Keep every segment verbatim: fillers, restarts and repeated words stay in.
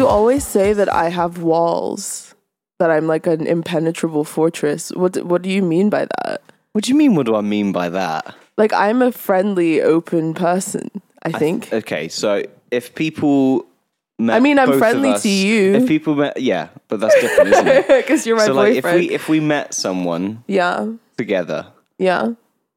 You always say that I have walls, that I'm like an impenetrable fortress. What What do you mean by that? What do you mean? What do I mean by that? Like, I'm a friendly, open person, I think. I th- okay, so if people met I mean, I'm both of friendly us- to you. If people met, yeah, but that's different, isn't it? Because you're my so like, boyfriend. if we if we met someone yeah, together, yeah.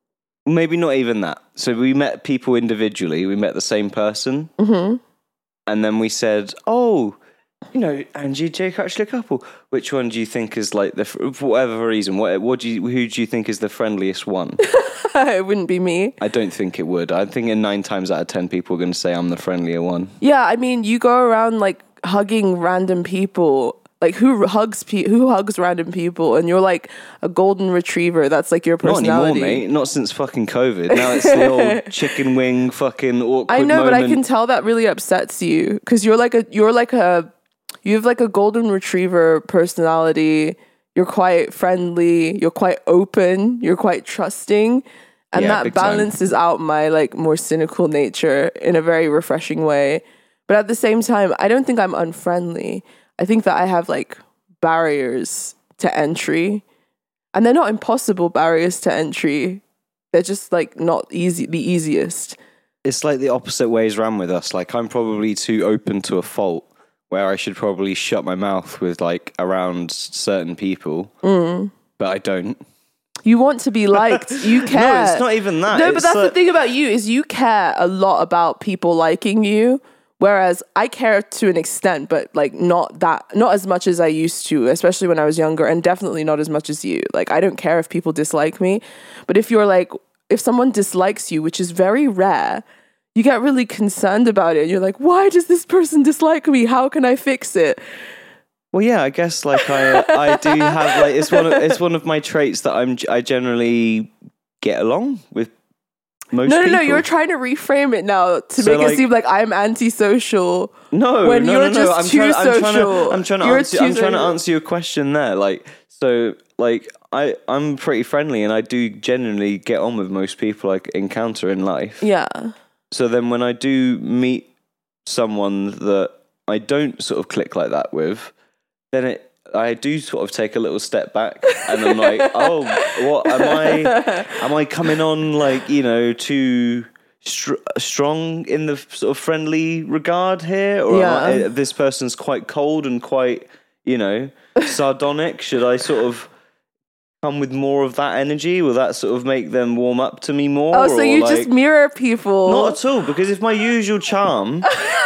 maybe not even that. So we met people individually. We met the same person, Mm-hmm. and then we said, "Oh, you know, Angie and Jake are actually a couple. Which one do you think is like the for whatever reason? What what do you who do you think is the friendliest one?" It wouldn't be me. I don't think it would. I think in nine times out of ten, people are going to say I'm the friendlier one. Yeah, I mean, you go around like hugging random people. Like, who hugs pe- who hugs random people? And you're like a golden retriever. That's like your personality. Not anymore, mate. Not since fucking COVID. Now it's the old chicken wing fucking awkward I know, moment. but I can tell that really upsets you because you're like a you're like a you have like a golden retriever personality. You're quite friendly. You're quite open. You're quite trusting, and Yeah, that big time. balances out my like more cynical nature in a very refreshing way. But at the same time, I don't think I'm unfriendly. I think that I have like barriers to entry, and they're not impossible barriers to entry. They're just like not easy, the easiest. It's like the opposite ways around with us. Like, I'm probably too open to a fault where I should probably shut my mouth with like around certain people, Mm. but I don't. You want to be liked. You care. No, it's not even that. No, but It's that's like- the thing about you is you care a lot about people liking you, whereas I care to an extent, but like not that, not as much as I used to, especially when I was younger, and definitely not as much as you. Like, I don't care if people dislike me, but if you're like, if someone dislikes you, which is very rare, you get really concerned about it. You're like, why does this person dislike me? How can I fix it? Well, yeah, I guess like I I do have like it's one of it's one of my traits that I'm I generally get along with most No, no, people. no. You're trying to reframe it now to So, make like- it seem like I'm antisocial. No, when no, you're no, no. just I'm too trying, I'm trying to, social. I'm trying to You're answer. too I'm trying to social. answer your question there. Like, so, like, I, I'm pretty friendly, and I do genuinely get on with most people I encounter in life. Yeah. So then, when I do meet someone that I don't sort of click like that with, then it. I do sort of take a little step back, and I'm like, oh, what am I? Am I coming on like you know too? Str- strong in the sort of friendly regard here, or Yeah. am I, uh, this person's quite cold and quite, you know, sardonic? Should I sort of come with more of that energy? Will that sort of make them warm up to me more? Oh, so or you like, just mirror people. not at all, because if my usual charm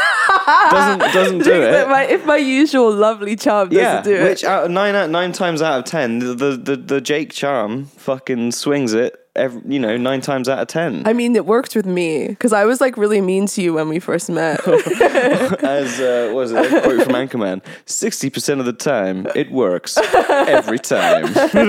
doesn't doesn't do If it, my, if my usual lovely charm doesn't yeah, do it. which out of nine out nine times out of ten, the the the, the Jake charm fucking swings it. Every, you know, nine times out of ten. I mean, it worked with me because I was like really mean to you when we first met. As uh, what was it? A quote from Anchorman: sixty percent of the time, it works every time.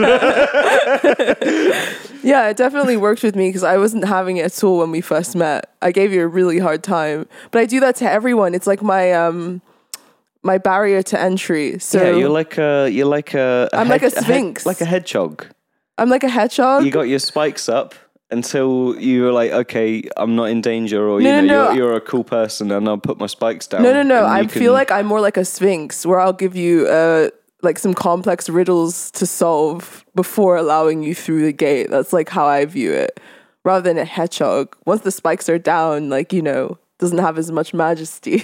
Yeah, it definitely worked with me because I wasn't having it at all when we first met. I gave you a really hard time, but I do that to everyone. It's like my um my barrier to entry. So Yeah, you're like a you're like a, a I'm like a head- sphinx. head- like a hedgehog. I'm like a hedgehog. You got your spikes up until you were like, okay, I'm not in danger, or you No, know, no, no. You're, you're a cool person, and I'll put my spikes down. No, no, no. and I you feel can- like I'm more like a sphinx where I'll give you uh like some complex riddles to solve before allowing you through the gate. That's like how I view it. Rather than a hedgehog. Once the spikes are down, like, you know, doesn't have as much majesty.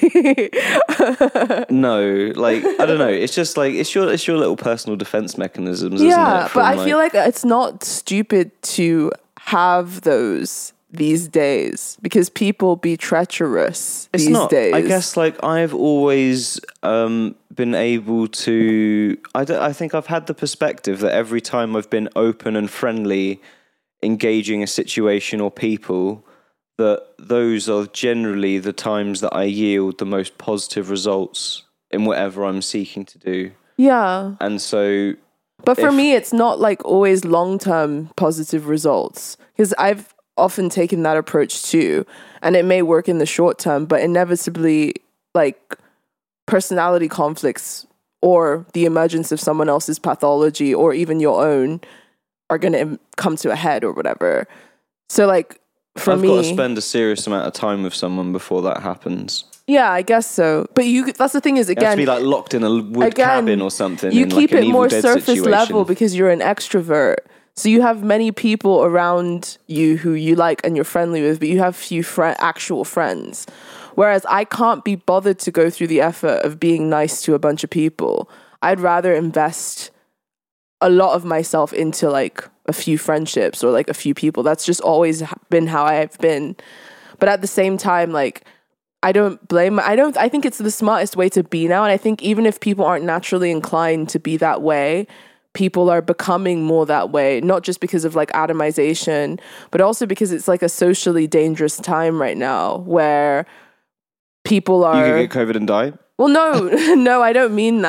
no, like I don't know. It's just like it's your it's your little personal defense mechanisms, isn't Yeah, it? but I from, feel like it's not stupid to have those these days because people be treacherous It's these not. days. I guess like I've always um, been able to. I, don't, I think I've had the perspective that every time I've been open and friendly, engaging a situation or people, that those are generally the times that I yield the most positive results in whatever I'm seeking to do. Yeah. And so, But for if- me, it's not like always long-term positive results because I've often taken that approach too. And it may work in the short term, but inevitably like personality conflicts or the emergence of someone else's pathology or even your own are going to come to a head or whatever. So like for I've me, got to spend a serious amount of time with someone before that happens. Yeah, I guess so. But you that's the thing is, You have to again, be like locked in a wood again, cabin or something. you in keep like an it Evil more Dead surface situation. level because you're an extrovert. So you have many people around you who you like and you're friendly with, but you have few fri actual friends. Whereas I can't be bothered to go through the effort of being nice to a bunch of people. I'd rather invest a lot of myself into like a few friendships or like a few people. That's just always been how I've been. But at the same time, like, I don't blame, I don't, I think it's the smartest way to be now. And I think even if people aren't naturally inclined to be that way, people are becoming more that way, not just because of like atomization, but also because it's like a socially dangerous time right now where people are... You could get COVID and die? Well, no, no, I don't mean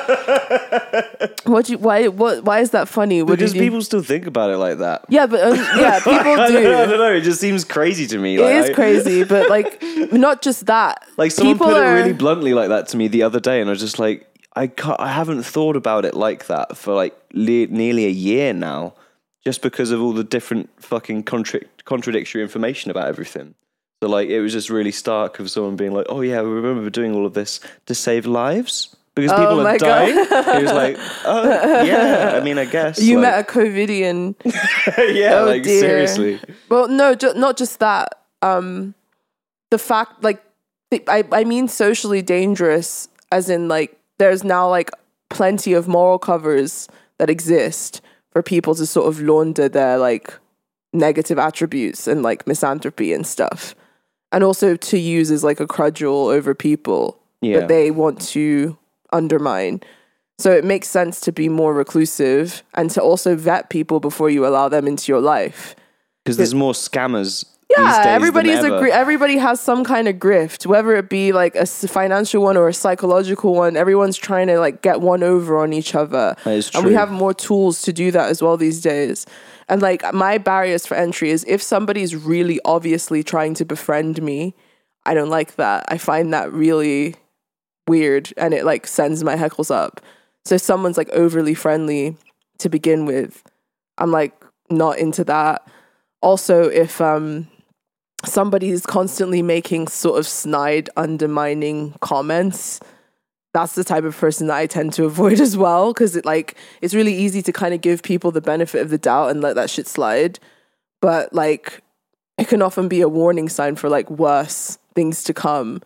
that. What do you, why, what, why is that funny? What Because did you, people still think about it like that. yeah, but um, yeah, people I, do. don't know, I don't know. It just seems crazy to me. It Like, is I- crazy, but like, not just that. Like someone people put are, it really bluntly like that to me the other day, and I was just like, I can't, I haven't thought about it like that for like le- nearly a year now, just because of all the different fucking contra- contradictory information about everything. So like, it was just really stark of someone being like, "Oh yeah, we remember doing all of this to save lives because Oh people my are God. dying." It was like, "Oh yeah, I mean, I guess." You like, met a COVIDian. yeah, Oh, like dear. seriously. Well, no, ju- not just that. Um, the fact, like, the, I, I mean socially dangerous, as in, like, there's now, like, plenty of moral covers that exist for people to sort of launder their, like, negative attributes and, like, misanthropy and stuff. And also to use as, like, a cudgel over people Yeah. that they want to undermine. So it makes sense to be more reclusive and to also vet people before you allow them into your life. Because there's more scammers. Yeah, these days everybody's than a ever. gri- everybody has some kind of grift, whether it be like a s- financial one or a psychological one. Everyone's trying to like get one over on each other, That is and we true. have more tools to do that as well these days. And like my barriers for entry is if somebody's really obviously trying to befriend me, I don't like that. I find that really weird, and it like sends my heckles up. So if someone's like overly friendly to begin with, I'm like not into that. Also, if um somebody is constantly making sort of snide, undermining comments, that's the type of person that I tend to avoid as well, because it like it's really easy to kind of give people the benefit of the doubt and let that shit slide, but like it can often be a warning sign for like worse things to come.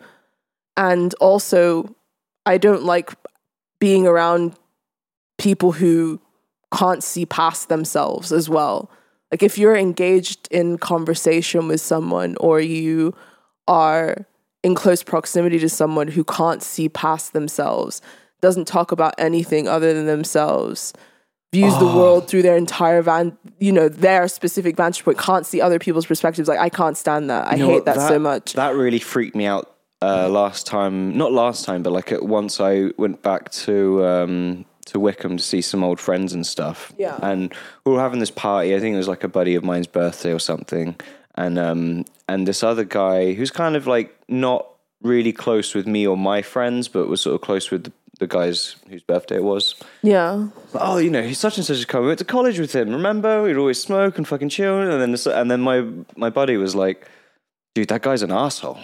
And also, I don't like being around people who can't see past themselves as well. Like if you're engaged in conversation with someone or you are in close proximity to someone who can't see past themselves, doesn't talk about anything other than themselves, views the world through their entire van, you know, their specific vantage point, can't see other people's perspectives. Like I can't stand that. I You know hate what? that, so much. That really freaked me out uh, last time. Not last time, but like at once I went back to um, to Wickham to see some old friends and stuff. Yeah. And we were having this party. I think it was like a buddy of mine's birthday or something. And um, and this other guy who's kind of like not really close with me or my friends, but was sort of close with the, the guys whose birthday it was. Yeah. Oh, you know, he's such and such a guy. We went to college with him. Remember, we'd always smoke and fucking chill. And then this, and then my my buddy was like, "Dude, that guy's an asshole."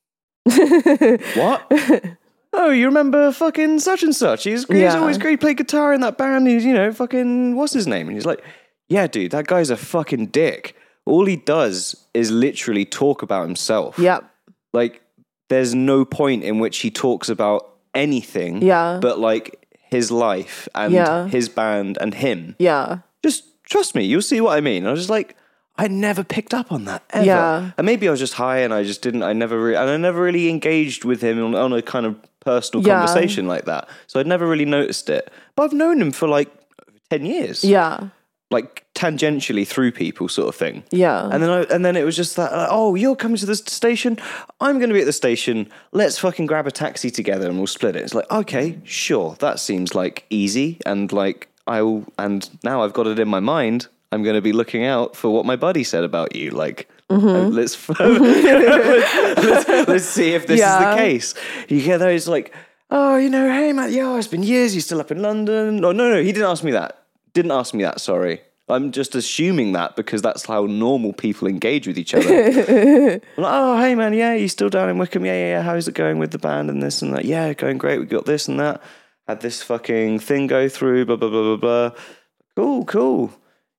What? Oh, you remember fucking such and such? He's, he's Yeah. always great. He played guitar in that band. He's, you know, fucking what's his name? And he's like, "Yeah, dude, that guy's a fucking dick. All he does is literally talk about himself. Yep. Like, there's no point in which he talks about anything. Yeah. But like his life and Yeah. his band and him. Yeah. Just trust me, you'll see what I mean." I was just like, I never picked up on that ever. Yeah. And maybe I was just high and I just didn't, I never really, and I never really engaged with him on, on a kind of personal Yeah. conversation like that. So I'd never really noticed it. But I've known him for like ten years. Yeah. Like tangentially through people sort of thing. Yeah. And then I, and then it was just that, like, "Oh, you're coming to the station. I'm going to be at the station. Let's fucking grab a taxi together and we'll split it." It's like, okay, sure. That seems like easy. And like, I'll, and now I've got it in my mind. I'm going to be looking out for what my buddy said about you. Like, Mm-hmm. uh, let's, let's, let's let's see if this Yeah. is the case. You get those like, "Oh, you know, hey, Matt, yo, it's been years. You're still up in London." No, no, no. He didn't ask me that. Didn't ask me that. Sorry. I'm just assuming that because that's how normal people engage with each other. I'm like, oh, hey man, yeah, you still down in Wickham? Yeah, yeah, yeah. How's it going with the band and this and that? Yeah, going great. We got this and that. Had this fucking thing go through. Blah blah blah blah blah. Cool, cool.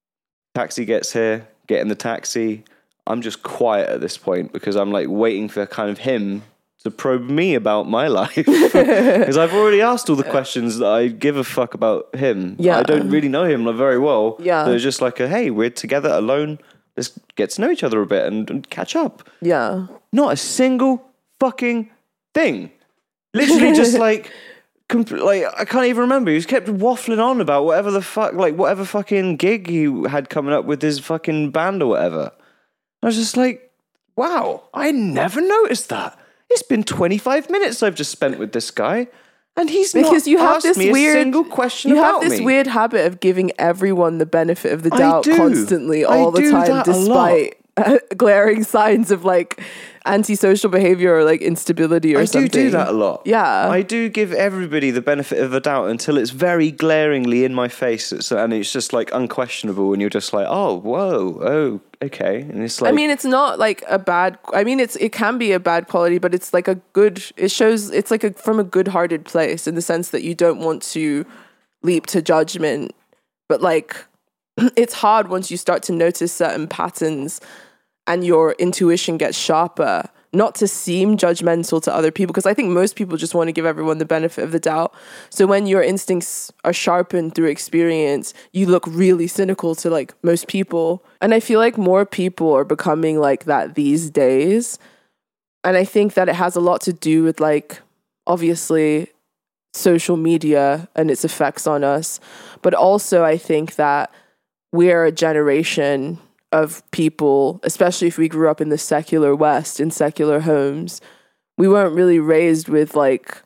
Taxi gets here. Get in the taxi. I'm just quiet at this point because I'm like waiting for kind of him to probe me about my life because I've already asked all the questions that I give a fuck about him. Yeah. I don't really know him very well. Yeah. They're just like, a, hey, we're together alone. Let's get to know each other a bit and, and catch up. Yeah. Not a single fucking thing. Literally just like, comp- like I can't even remember. He just kept waffling on about whatever the fuck, like whatever fucking gig he had coming up with his fucking band or whatever. I was just like, wow, I never noticed that. It's been twenty-five minutes I've just spent with this guy, and he's because not you have asked this me weird a single question you about have this me. weird habit of giving everyone the benefit of the I doubt do. constantly, I all the do time, that a despite glaring signs of like antisocial behavior or like instability or I something. do do that a lot. Yeah. I do give everybody the benefit of the doubt until it's very glaringly in my face, it's, and it's just like unquestionable, and you're just like, oh, whoa, oh, okay, and it's like, I mean, it's not like a bad. I mean, it's it can be a bad quality, but it's like a good. It shows it's like a from a good-hearted place in the sense that you don't want to leap to judgment, but like it's hard once you start to notice certain patterns, and your intuition gets sharper. Not to seem judgmental to other people, because I think most people just want to give everyone the benefit of the doubt. So when your instincts are sharpened through experience, you look really cynical to like most people. And I feel like more people are becoming like that these days. And I think that it has a lot to do with like, obviously, social media and its effects on us. But also I think that we're a generation of people, especially if we grew up in the secular West, in secular homes, we weren't really raised with like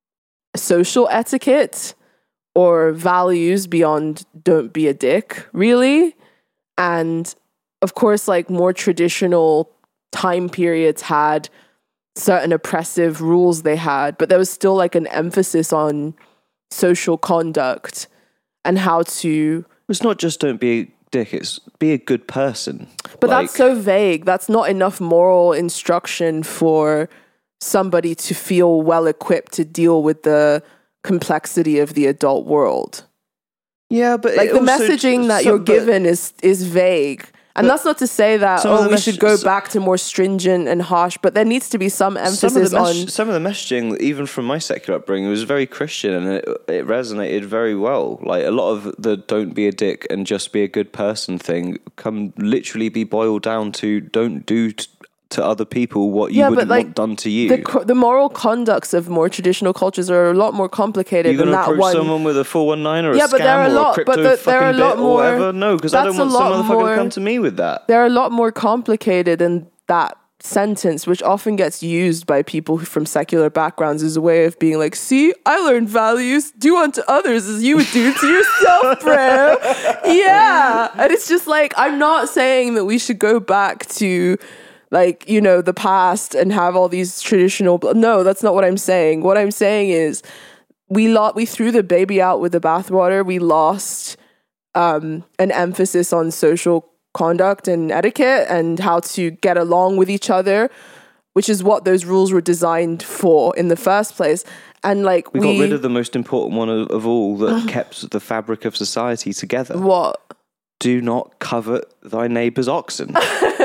social etiquette or values beyond don't be a dick, really. And of course, like more traditional time periods had certain oppressive rules they had, but there was still like an emphasis on social conduct and how to... it's not just don't be a dick, it's be a good person. But like, that's so vague. That's not enough moral instruction for somebody to feel well equipped to deal with the complexity of the adult world. Yeah, but like the also, messaging that some, you're given is is vague. And that's not to say that, oh, we mes- should go back to more stringent and harsh, but there needs to be some emphasis some of the mes- on... Some of the messaging, even from my secular upbringing, was very Christian, and it, it resonated very well. Like, a lot of the don't be a dick and just be a good person thing can literally be boiled down to don't do t- to other people what you yeah, wouldn't like, want done to you. The, co- the moral conducts of more traditional cultures are a lot more complicated You're than gonna that approach one. someone with a four one nine or a yeah, scam but there are a or lot, a crypto but the, fucking there are a lot bit more, or whatever. No, because I don't want some motherfucker more, to come to me with that. They're a lot more complicated than that sentence, which often gets used by people from secular backgrounds as a way of being like, see, I learned values, do unto others as you would do to yourself, bro. Yeah. And it's just like, I'm not saying that we should go back to like, you know, the past and have all these traditional... No, that's not what I'm saying. What I'm saying is we lo- we threw the baby out with the bathwater. We lost um, an emphasis on social conduct and etiquette and how to get along with each other, which is what those rules were designed for in the first place. And like we, we got rid of the most important one of, of all that kept the fabric of society together. What? Do not covet thy neighbour's oxen.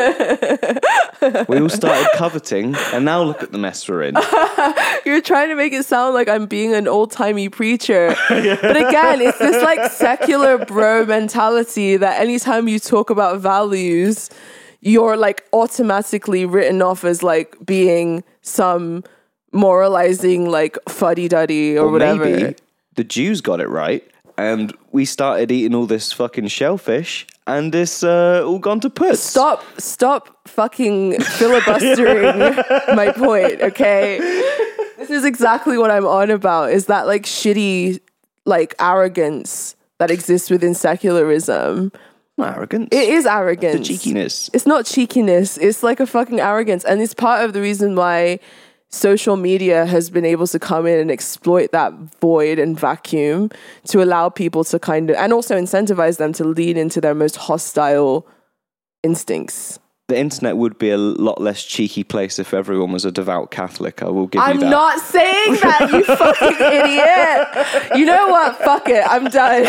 We all started coveting, and now look at the mess we're in. You're trying to make it sound like I'm being an old-timey preacher. Yeah. But again, it's this like secular bro mentality that anytime you talk about values, you're like automatically written off as like being some moralizing like fuddy-duddy or, or whatever. Maybe the Jews got it right, and we started eating all this fucking shellfish, and it's uh, all gone to puss. Stop, stop fucking filibustering my point, okay? This is exactly what I'm on about, is that like shitty, like arrogance that exists within secularism. Not arrogance. It is arrogance. The cheekiness. It's not cheekiness. It's like a fucking arrogance. And it's part of the reason why social media has been able to come in and exploit that void and vacuum to allow people to kind of, and also incentivize them to lean into their most hostile instincts. The internet would be a lot less cheeky place if everyone was a devout Catholic. I will give I'm you that. I'm not saying that, you fucking idiot. You know what? Fuck it. I'm done.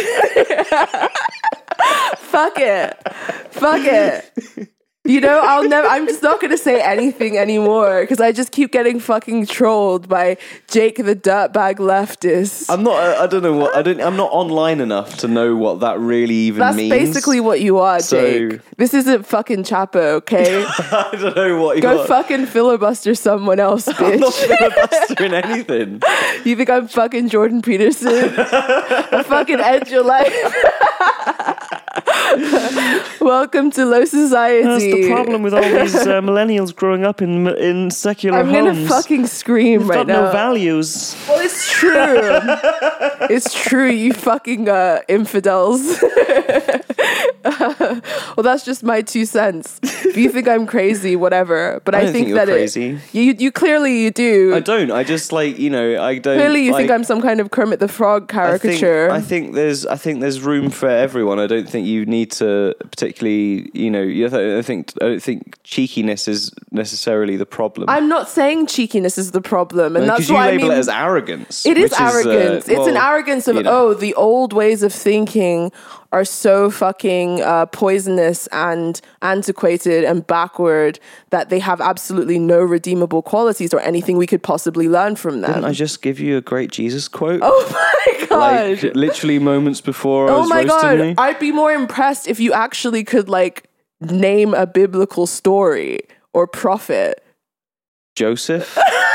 Fuck it. Fuck it. You know, I'll never, I'm just not going to say anything anymore because I just keep getting fucking trolled by Jake the dirtbag leftist. I'm not, I don't know what, I don't, I'm not online enough to know what that really even That's means. That's basically what you are, So- Jake. This isn't fucking Chapo, okay? I don't know what you Go got. fucking filibuster someone else, bitch. I'm not filibustering anything. You think I'm fucking Jordan Peterson? I fucking end your life. Welcome to low society. That's the problem with all these uh, millennials growing up in in secular I'm homes. gonna fucking scream They've right got now. no values. Well, it's true. It's true, you fucking uh, infidels. Well, that's just my two cents. If you think I'm crazy, whatever. But I, I don't think, think you're that crazy. it. You you clearly you do. I don't. I just like you know. I don't. Clearly, you like, think I'm some kind of Kermit the Frog caricature. I think, I think there's. I think there's room for everyone. I don't think you need to particularly. You know. You th- I think. I don't think cheekiness is necessarily the problem. I'm not saying cheekiness is the problem, and Because that's you why label I mean, it as arrogance. It is which uh, arrogance. it's well, an arrogance of you know. oh, the old ways of thinking are so fucking uh, poisonous and antiquated and backward that they have absolutely no redeemable qualities or anything we could possibly learn from them. Didn't I just give you a great Jesus quote? Oh my god! Like literally moments before I Oh was my roasting god! me. I'd be more impressed if you actually could like name a biblical story or prophet. Joseph.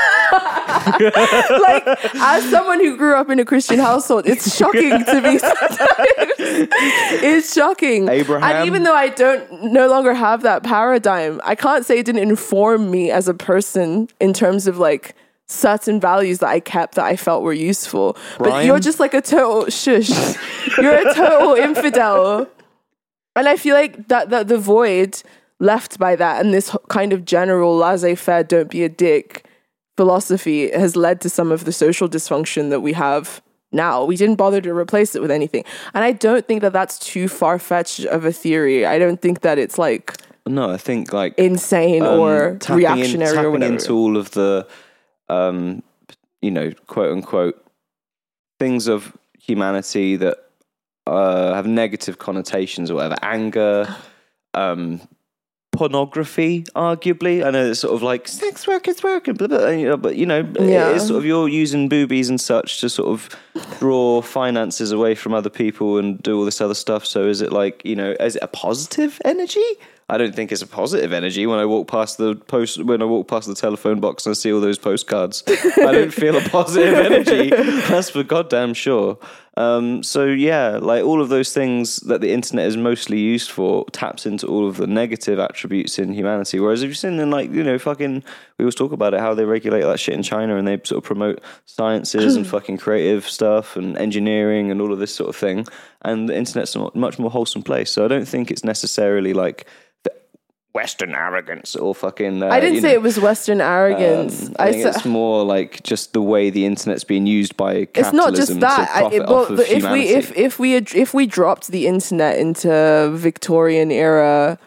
Like, as someone who grew up in a Christian household, it's shocking to me sometimes. It's shocking. Abraham. And even though I don't no longer have that paradigm, I can't say it didn't inform me as a person in terms of like certain values that I kept that I felt were useful. But Brian? you're just like a total shush. You're a total infidel. And I feel like that, that the void left by that and this kind of general laissez-faire, don't be a dick philosophy has led to some of the social dysfunction that we have now. We didn't bother to replace it with anything. And I don't think that that's too far-fetched of a theory. I don't think that it's like No, I think like insane um, or tapping reactionary in, tapping or whatever. into all of the, um, you know, quote unquote things of humanity that uh, have negative connotations or whatever, anger, um, pornography, arguably. I know it's sort of like sex work is work, and blah, blah, you know, but you know, Yeah. it's sort of you're using boobies and such to sort of draw finances away from other people and do all this other stuff. So is it like, you know, is it a positive energy? I don't think it's a positive energy when I walk past the post when I walk past the telephone box and I see all those postcards. I don't feel a positive energy. That's for goddamn sure. Um, so yeah, like all of those things that the internet is mostly used for taps into all of the negative attributes in humanity. Whereas if you've seen in like, you know, fucking, we always talk about it, how they regulate that shit in China and they sort of promote sciences and fucking creative stuff and engineering and all of this sort of thing. And the internet's a much more wholesome place. So I don't think it's necessarily like Western arrogance or fucking. Uh, I didn't you say know, it was Western arrogance. Um, I think sa- it's more like just the way the internet's being used by capitalism it's not just that. to I, profit it, well, off of if we humanity. if if we ad- if we dropped the internet into Victorian era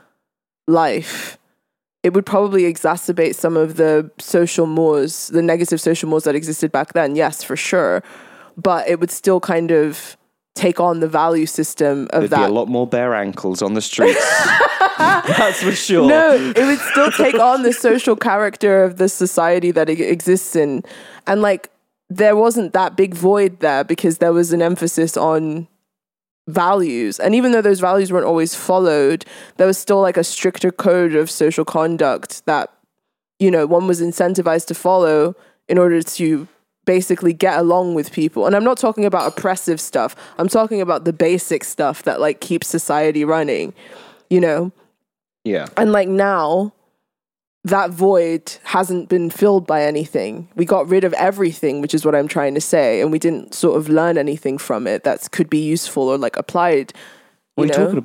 life, it would probably exacerbate some of the social mores, the negative social mores that existed back then. Yes, for sure, but it would still kind of take on the value system of There'd that. be a lot more bare ankles on the streets. That's for sure. No, it would still take on the social character of the society that it exists in. And like, there wasn't that big void there because there was an emphasis on values. And even though those values weren't always followed, there was still like a stricter code of social conduct that, you know, one was incentivized to follow in order to basically get along with people. And I'm not talking about oppressive stuff. I'm talking about the basic stuff that like keeps society running, you know? Yeah. And like now, that void hasn't been filled by anything. We got rid of everything, which is what I'm trying to say. And we didn't sort of learn anything from it that could be useful or like applied. What are you you know? talking about?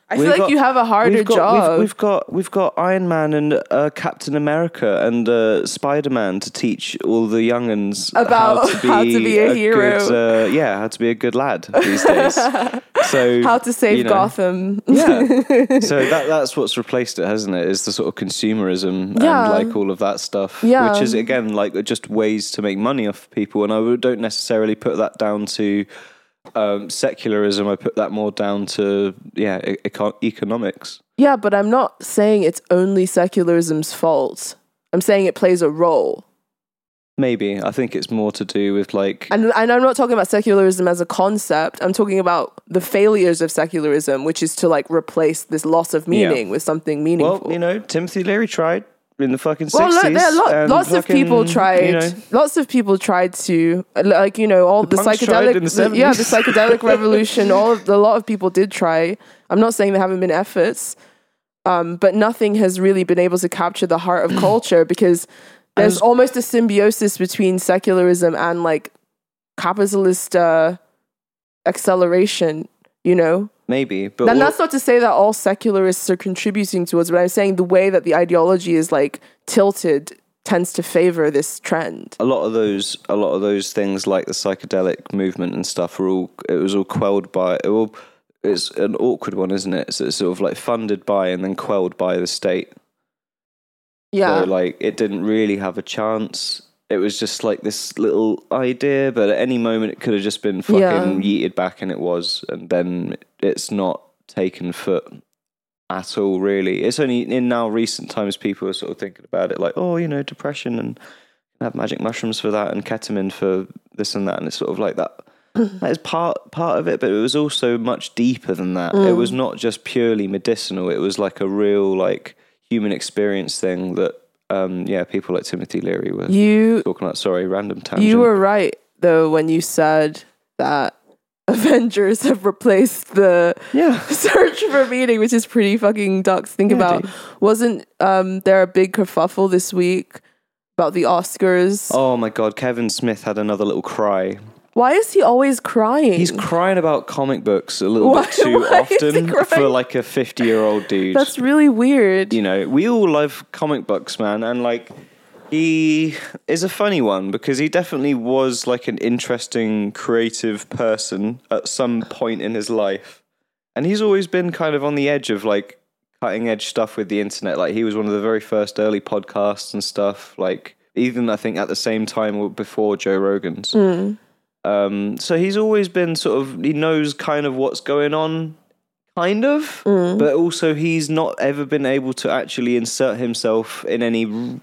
I feel like got, you have a harder we've got, job. We've, we've got we've got Iron Man and uh, Captain America and uh, Spider Man to teach all the younguns About how to be, how to be a hero. Good, uh, yeah, how to be a good lad these days. So how to save you know, Gotham. Yeah. So that that's what's replaced it, hasn't it? Is the sort of consumerism Yeah. and like all of that stuff, Yeah. which is again like just ways to make money off people. And I don't necessarily put that down to um, secularism. I put that more down to yeah e- eco- economics. Yeah, but I'm not saying it's only secularism's fault. I'm saying it plays a role. Maybe. I think it's more to do with like... And, and I'm not talking about secularism as a concept. I'm talking about the failures of secularism, which is to like replace this loss of meaning Yeah. with something meaningful. Well, you know, Timothy Leary tried in the fucking Well, sixties. look, there are lo- and lots of fucking, people tried. You know, Lots of people tried to, like you know, all the, punks tried psychedelic, in the the- yeah, the seventies. psychedelic revolution. All of, a lot of people did try. I'm not saying there haven't been efforts, um, but nothing has really been able to capture the heart of culture because there's As- almost a symbiosis between secularism and like capitalist uh, acceleration. You know. maybe. But And all- that's not to say that all secularists are contributing towards, but I'm saying the way that the ideology is like tilted tends to favor this trend. a lot of those a lot of those things like the psychedelic movement and stuff were all it was all quelled by it all it's an awkward one, isn't it? So it's sort of like funded by and then quelled by the state. Yeah. So like it didn't really have a chance. It was just like this little idea, but at any moment it could have just been fucking Yeah. yeeted back, and it was, and then it's not taken foot at all, really. It's only in now recent times people are sort of thinking about it like, oh, you know, depression and have magic mushrooms for that and ketamine for this and that, and it's sort of like that. That is part part of it, but it was also much deeper than that. Mm. It was not just purely medicinal. It was like a real like human experience thing that um yeah people like Timothy Leary were You talking about. Sorry, random tangent. you were right though when you said that Avengers have replaced the yeah search for meaning, which is pretty fucking ducks. Think Yeah, about dude. wasn't um there a big kerfuffle this week about the Oscars? Oh my god, Kevin Smith had another little cry. Why is he always crying? He's crying about comic books a little Why- bit too why is he often crying? for like a fifty-year-old dude. That's really weird. You know, we all love comic books, man, and like he is a funny one because he definitely was like an interesting, creative person at some point in his life, and he's always been kind of on the edge of like cutting edge stuff with the internet. Like he was one of the very first early podcasts and stuff. Like even I think at the same time or before Joe Rogan's. Mm. Um, so he's always been sort of, he knows kind of what's going on, kind of, Mm. but also he's not ever been able to actually insert himself in any r-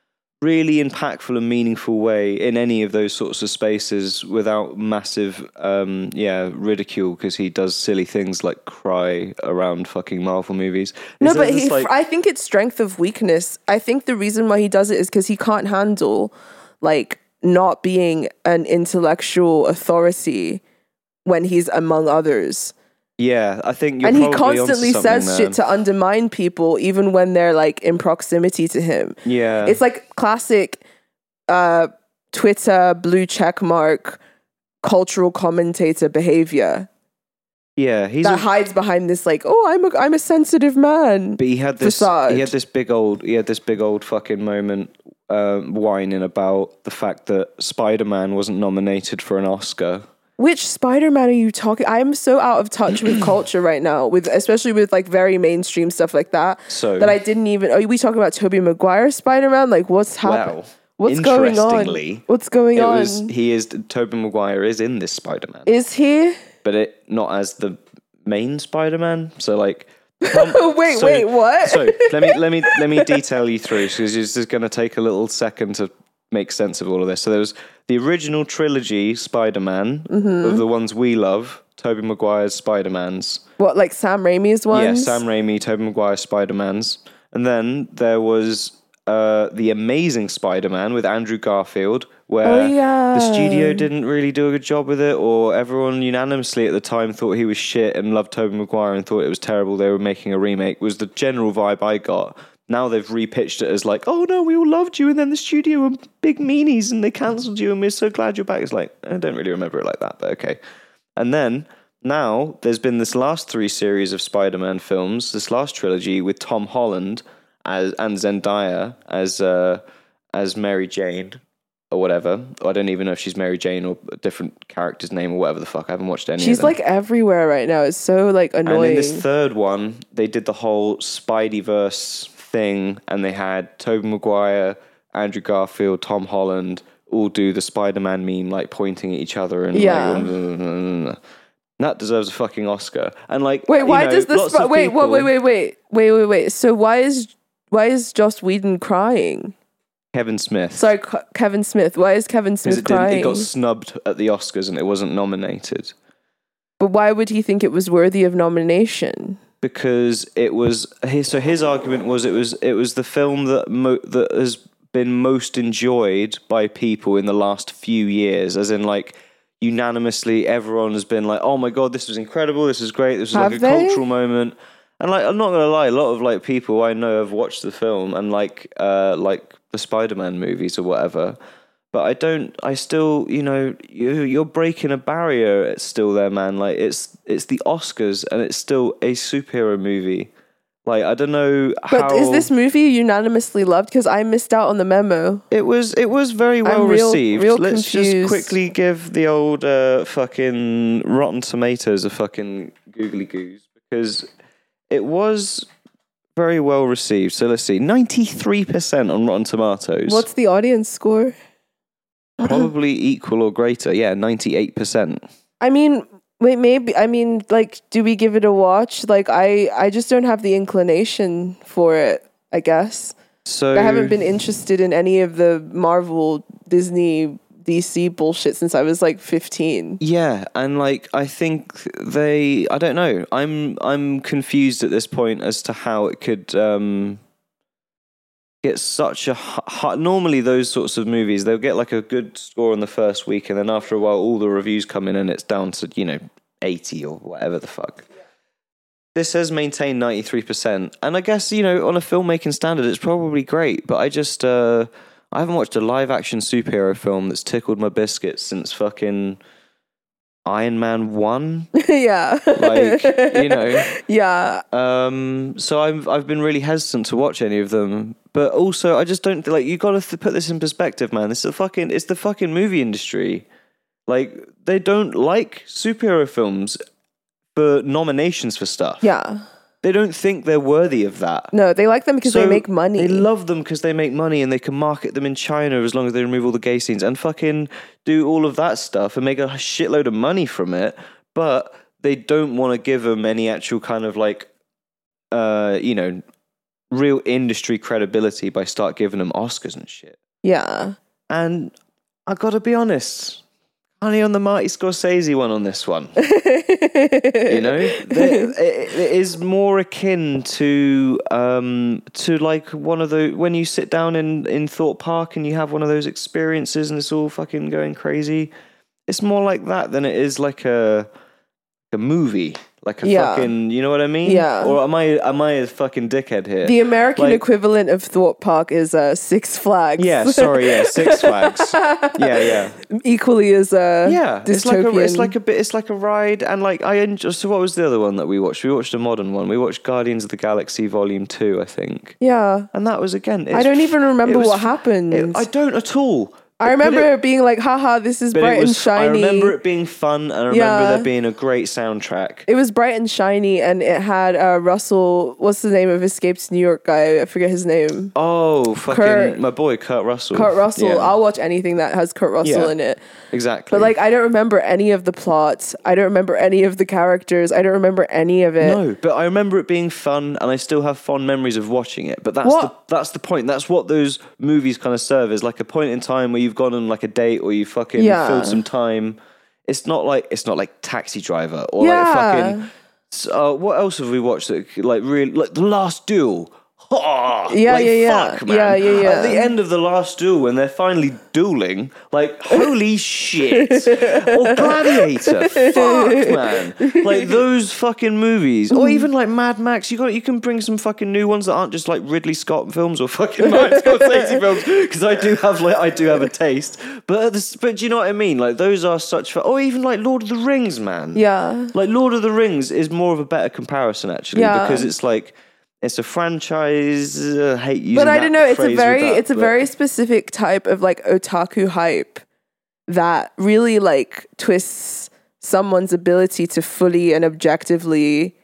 really impactful and meaningful way in any of those sorts of spaces without massive, um, yeah, ridicule because he does silly things like cry around fucking Marvel movies. No, Is but there he, this, like- I think it's strength of weakness. I think the reason why he does it is because he can't handle like not being an intellectual authority when he's among others. yeah, I think you're And he probably onto constantly something says there. shit to undermine people, even when they're like in proximity to him. Yeah. It's like classic uh, Twitter blue check mark cultural commentator behavior yeah, he's that a- hides behind this like, oh, I'm a I'm a sensitive man. But he had this. facade. He had this big old. He had this big old fucking moment, um, whining about the fact that Spider-Man wasn't nominated for an Oscar. Which Spider-Man are you talking? I'm so out of touch with culture right now, with especially with like very mainstream stuff like that. So that I didn't even. Are we talking about Tobey Maguire Spider-Man? Like, what's happening? well, What's going on? interestingly, What's going it on? was he is Tobey Maguire is in this Spider-Man, Is he? but it not as the main Spider-Man. So like. Oh wait, so- wait, what? So let me let me let me detail you through because it's just going to take a little second to make sense of all of this. So there was the original trilogy Spider-Man Mm-hmm. of the ones we love, Tobey Maguire's Spider-Mans. What, like Sam Raimi's ones? Yeah, Sam Raimi, Tobey Maguire Spider-Mans. And then there was uh, The Amazing Spider-Man with Andrew Garfield, where Oh, yeah. the studio didn't really do a good job with it, or everyone unanimously at the time thought he was shit and loved Tobey Maguire and thought it was terrible they were making a remake, was the general vibe I got. Now they've repitched it as like, oh no, we all loved you, and then the studio were big meanies and they cancelled you and we're so glad you're back. It's like, I don't really remember it like that, but okay. And then now there's been this last three series of Spider-Man films, this last trilogy with Tom Holland as and Zendaya as uh, as Mary Jane or whatever. I don't even know if she's Mary Jane or a different character's name or whatever the fuck. I haven't watched any. She's of them. like everywhere right now. It's so like annoying. And in this third one, they did the whole Spideyverse thing, and they had Tobey Maguire, Andrew Garfield, Tom Holland all do the Spider-Man meme, like pointing at each other and yeah. like, that deserves a fucking Oscar. And like, wait, why know, does this? Sp- wait, people, wait, wait, wait, wait, wait, wait. So why is why is Joss Whedon crying? Kevin Smith. Sorry, K- Kevin Smith. Why is Kevin Smith it crying? It got snubbed at the Oscars and it wasn't nominated. But why would he think it was worthy of nomination? Because it was his. So his argument was it was it was the film that mo- that has been most enjoyed by people in the last few years, as in like unanimously everyone has been like, oh my god, this was incredible, this is great, this was Have like a they? cultural moment. And like, I'm not gonna lie, a lot of like people I know have watched the film and like uh like the Spider-Man movies or whatever, but I don't I still, you know, you, you're breaking a barrier. It's still there, man. Like it's it's the Oscars and it's still a superhero movie. Like, I don't know how... But is this movie unanimously loved? Because I missed out on the memo. It was it was very well I'm real, received. real Let's confused. just quickly give the old uh, fucking Rotten Tomatoes a fucking googly goose, because it was very well received. So let's see, ninety-three percent on Rotten Tomatoes. What's the audience score? Probably equal or greater. Yeah, ninety-eight percent. I mean... Wait, maybe, I mean, like, do we give it a watch? Like, I, I just don't have the inclination for it, I guess. So I haven't been interested in any of the Marvel, Disney, D C bullshit since I was like fifteen. Yeah, and like I think they I don't know. I'm I'm confused at this point as to how it could um get such a high, normally those sorts of movies, they'll get like a good score in the first week, and then after a while all the reviews come in and it's down to, you know, eighty or whatever the fuck. Yeah. This has maintained ninety-three percent, and I guess, you know, on a filmmaking standard it's probably great, but I just uh I haven't watched a live action superhero film that's tickled my biscuits since fucking Iron Man one. Yeah. Like, you know. Yeah. Um so I've I've been really hesitant to watch any of them. But also, I just don't, like, you got to th- put this in perspective, man. It's the fucking, it's the fucking movie industry. Like, they don't like superhero films for nominations for stuff. Yeah. They don't think they're worthy of that. No, they like them because So they make money. They love them because they make money and they can market them in China as long as they remove all the gay scenes and fucking do all of that stuff and make a shitload of money from it. But they don't want to give them any actual kind of, like, uh, you know, real industry credibility by start giving them Oscars and shit. Yeah. And I gotta be honest, honey on the Marty Scorsese one on this one. You know, There- it, it is more akin to um to like one of the when you sit down in in Thorpe Park and you have one of those experiences and it's all fucking going crazy. It's more like that than it is like a a movie. Like a Yeah. fucking, you know what I mean? Yeah. Or am I am I a fucking dickhead here? The American Like- equivalent of Thorpe Park is uh, Six Flags. Yeah, sorry, yeah, Six Flags. Yeah, yeah, Equally as a yeah. It's like a, dystopian. it's like a bit, it's like a ride, and like I enjoy. So what was the other one that we watched? We watched a modern one. We watched Guardians of the Galaxy Volume Two, I think, Yeah. and that was again. I it's- don't even remember it was- what happened. it- I don't at all. I But remember it- it being like, haha, this is but bright it was, and shiny. I remember it being fun, and I remember Yeah. there being a great soundtrack. It was bright and shiny, and it had uh, Russell. What's the name of Escaped New York guy? I forget his name. Oh, fucking Kurt- my boy Kurt Russell. Kurt Russell. Yeah, I'll watch anything that has Kurt Russell Yeah. in it. exactly. But like, I don't remember any of the plots. I don't remember any of the characters. I don't remember any of it. No, but I remember it being fun, and I still have fond memories of watching it. But that's What? the that's the point. That's what those movies kind of serve as, like a point in time where you've gone on like a date or you fucking Yeah. filled some time. It's not like it's not like Taxi Driver or Yeah. like fucking. Uh, what else have we watched that like really like The Last Duel? oh, Yeah, like, yeah, yeah. fuck, man. Yeah, yeah, yeah. At the end of the last duel, when they're finally dueling, like, holy shit. Or Gladiator, fuck, man. Like, those fucking movies. Or even, like, Mad Max. You got, you can bring some fucking new ones that aren't just, like, Ridley Scott films or fucking Martin Scorsese films. Because I do have, like, I do have a taste. But, at the, but do you know what I mean? Like, those are such... Or even, like, Lord of the Rings, man. Yeah. Like, Lord of the Rings is more of a better comparison, actually. Yeah. Because it's, like... It's a franchise. Uh, I hate using But I that don't know. It's a phrase very, with that, it's a but- very specific type of like otaku hype that really like twists someone's ability to fully and objectively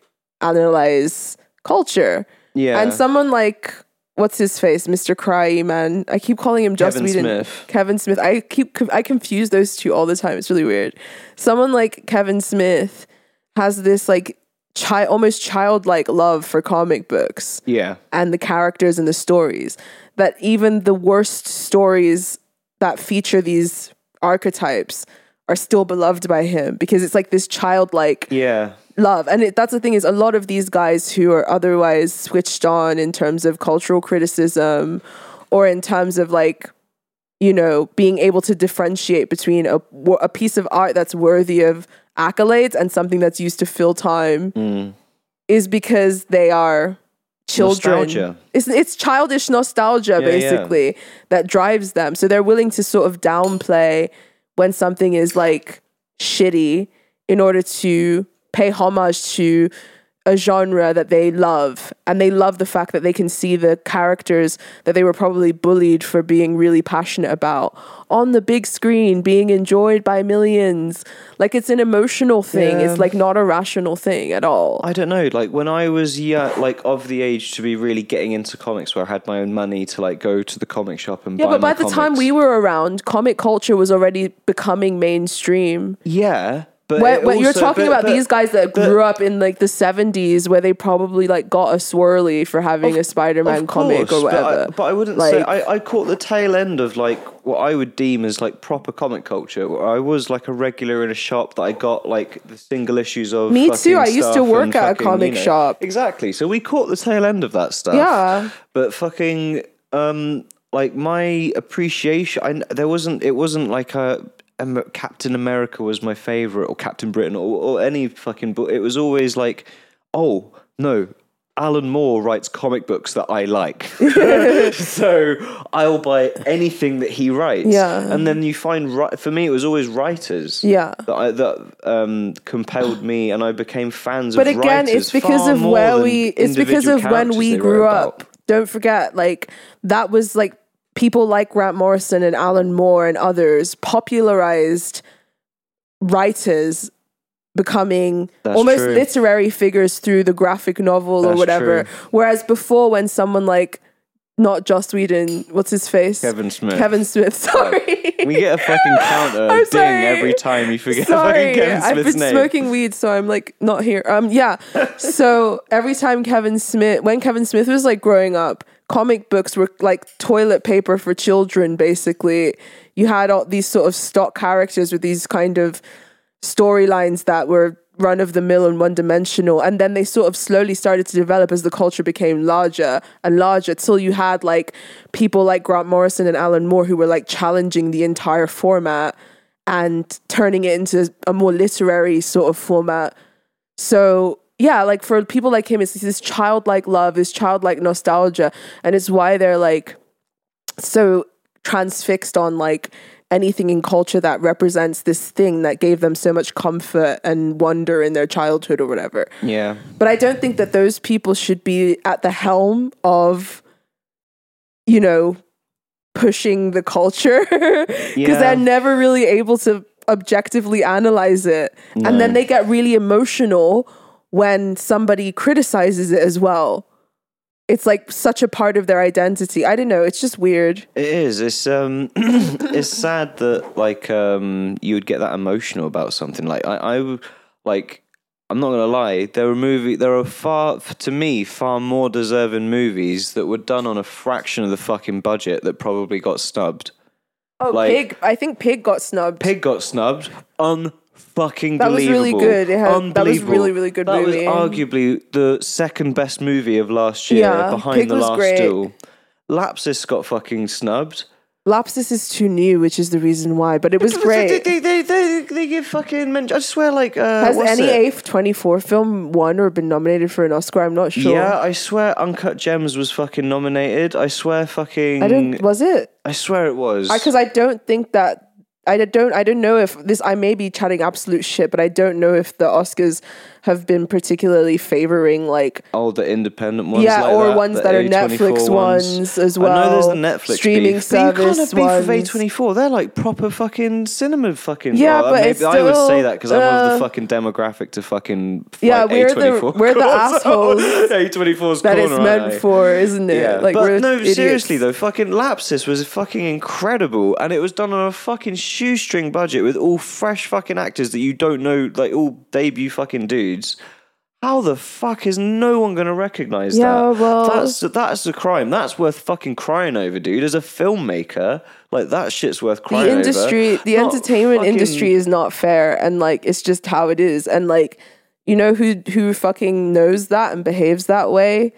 analyze culture. Yeah. And someone like what's his face, Mister Cryy Man. I keep calling him Joss Kevin Whedon. Smith. Kevin Smith. I keep I confuse those two all the time. It's really weird. Someone like Kevin Smith has this like child, almost childlike love for comic books. Yeah. And the characters and the stories, that even the worst stories that feature these archetypes are still beloved by him because it's like this childlike Yeah. love. And it, that's the thing is a lot of these guys who are otherwise switched on in terms of cultural criticism or in terms of like, you know, being able to differentiate between a, a piece of art that's worthy of accolades and something that's used to fill time Mm. is because they are children. Nostalgia. It's, it's childish nostalgia, Yeah, basically, that drives them. So they're willing to sort of downplay when something is like shitty in order to pay homage to a genre that they love. And they love the fact that they can see the characters that they were probably bullied for being really passionate about on the big screen, being enjoyed by millions. Like it's an emotional thing. Yeah. It's like not a rational thing at all. I don't know. Like when I was yeah, like of the age to be really getting into comics, where I had my own money to like go to the comic shop and Yeah, buy but by my the comics. time we were around, comic culture was already becoming mainstream. yeah, but When, it when you're also- talking but- about but- these guys that but- grew up in like the seventies, where they probably like got a swirly for having a Spider-Man Of comic course, or whatever. But I, but I wouldn't say Like- I, I caught the tail end of like what I would deem as like proper comic culture. Where I was like a regular in a shop that I got like the single issues of. Me too, fucking I used to stuff work and at a fucking, comic you know- shop. Exactly. So we caught the tail end of that stuff. Yeah. But fucking um like my appreciation, I, there wasn't. It wasn't like a. Amer- Captain America was my favorite, or Captain Britain, or, or any fucking book. It was always like, oh no, Alan Moore writes comic books that I like, so I'll buy anything that he writes. Yeah. And then you find, ri- for me, it was always writers. Yeah. that I, that um, compelled me, and I became fans But of again, writers it's because far of more where than we, it's because individual of when characters we they grew wrote up. about. Don't forget, like, that was like people like Grant Morrison and Alan Moore and others popularized writers becoming That's almost true. literary figures through the graphic novel or That's whatever. true. Whereas before, when someone like, not Joss Whedon, what's his face? Kevin Smith. Kevin Smith, sorry. We get a fucking counter I'm ding sorry. every time you forget Sorry, fucking Kevin I've Smith's been name. smoking weed, so I'm like not here. Um, yeah. So every time Kevin Smith, when Kevin Smith was like growing up, comic books were like toilet paper for children. Basically, you had all these sort of stock characters with these kind of storylines that were run of the mill and one dimensional, and then they sort of slowly started to develop as the culture became larger and larger, till you had like people like Grant Morrison and Alan Moore who were like challenging the entire format and turning it into a more literary sort of format. So yeah, like for people like him, it's this childlike love, this childlike nostalgia, and it's why they're like so transfixed on like anything in culture that represents this thing that gave them so much comfort and wonder in their childhood or whatever. Yeah. But I don't think that those people should be at the helm of, you know, pushing the culture because Yeah. they're never really able to objectively analyze it. No. And then they get really emotional when somebody criticizes it as well. It's like such a part of their identity. I don't know. It's just weird. It is. It's um, it's sad that like um, you would get that emotional about something. Like I, I w- like. I'm not gonna lie. There are movie. There are far, to me, far more deserving movies that were done on a fraction of the fucking budget that probably got snubbed. Oh, Like- Pig. I think Pig got snubbed. Pig got snubbed. fucking That was believable. really good. It had, that was Unbelievable. really, really good that movie. was arguably the second best movie of last year, Yeah, behind Pig The was Last great. Duel. Lapsus got fucking snubbed. Lapsus is too new, which is the reason why. But it was They, great. they, they, they, they give fucking... Men- I swear, like... Uh, Has what's any it? A twenty-four film won or been nominated for an Oscar? I'm not sure. Yeah, I swear Uncut Gems was fucking nominated. I swear fucking... I don't. Was it? I swear it was. Because I, I don't think that. I don't. I don't know if this. I may be chatting absolute shit, but I don't know if the Oscars have been particularly favoring like Oh, the independent ones, yeah, like or that, ones the that are A twenty-four Netflix ones. as well. I know there's the Netflix streaming beef, service but you can't have beef ones. with A twenty-four. They're like proper fucking cinema fucking. Yeah, well, but maybe it's I would say still, that because I'm of uh, the fucking demographic to fucking fight Yeah, we're A twenty-four. the we're the assholes A twenty-four's that corner, it's meant aren't they? for, isn't it? Yeah, Like but we're no, idiots. seriously though, fucking Lapsus was fucking incredible, and it was done on a fucking shoestring budget with all fresh fucking actors that you don't know, like all debut fucking dudes. How the fuck is no one gonna recognize Yeah, that? well- that's that's a crime. That's worth fucking crying over, dude. As a filmmaker, like that shit's worth crying the over. industry the Not entertainment fucking- industry is not fair, and like it's just how it is. And like, you know who who fucking knows that and behaves that way?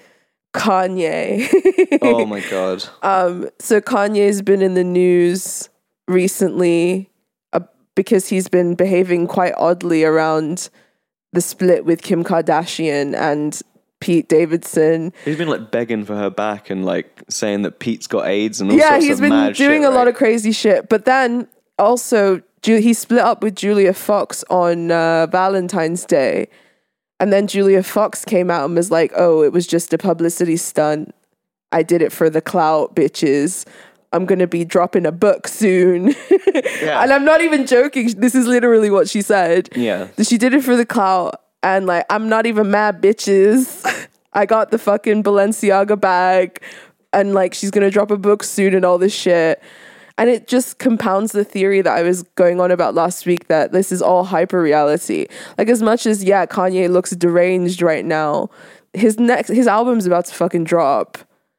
Kanye. Oh my god. Um so Kanye's been in the news recently uh, because he's been behaving quite oddly around the split with Kim Kardashian and Pete Davidson. He's been like begging for her back and like saying that Pete's got AIDS and all Yeah, sorts he's of been mad doing shit, a lot right? of crazy shit. But then also, Ju- he split up with Julia Fox on uh, Valentine's Day. And then Julia Fox came out and was like, oh, it was just a publicity stunt. I did it for the clout, bitches. I'm going to be dropping a book soon. Yeah. And I'm not even joking. This is literally what she said. Yeah. That she did it for the clout. And like, I'm not even mad, bitches. I got the fucking Balenciaga bag. And like, she's going to drop a book soon and all this shit. And it just compounds the theory that I was going on about last week, that this is all hyper reality. Like, as much as, yeah, Kanye looks deranged right now, his next, his album's about to fucking drop.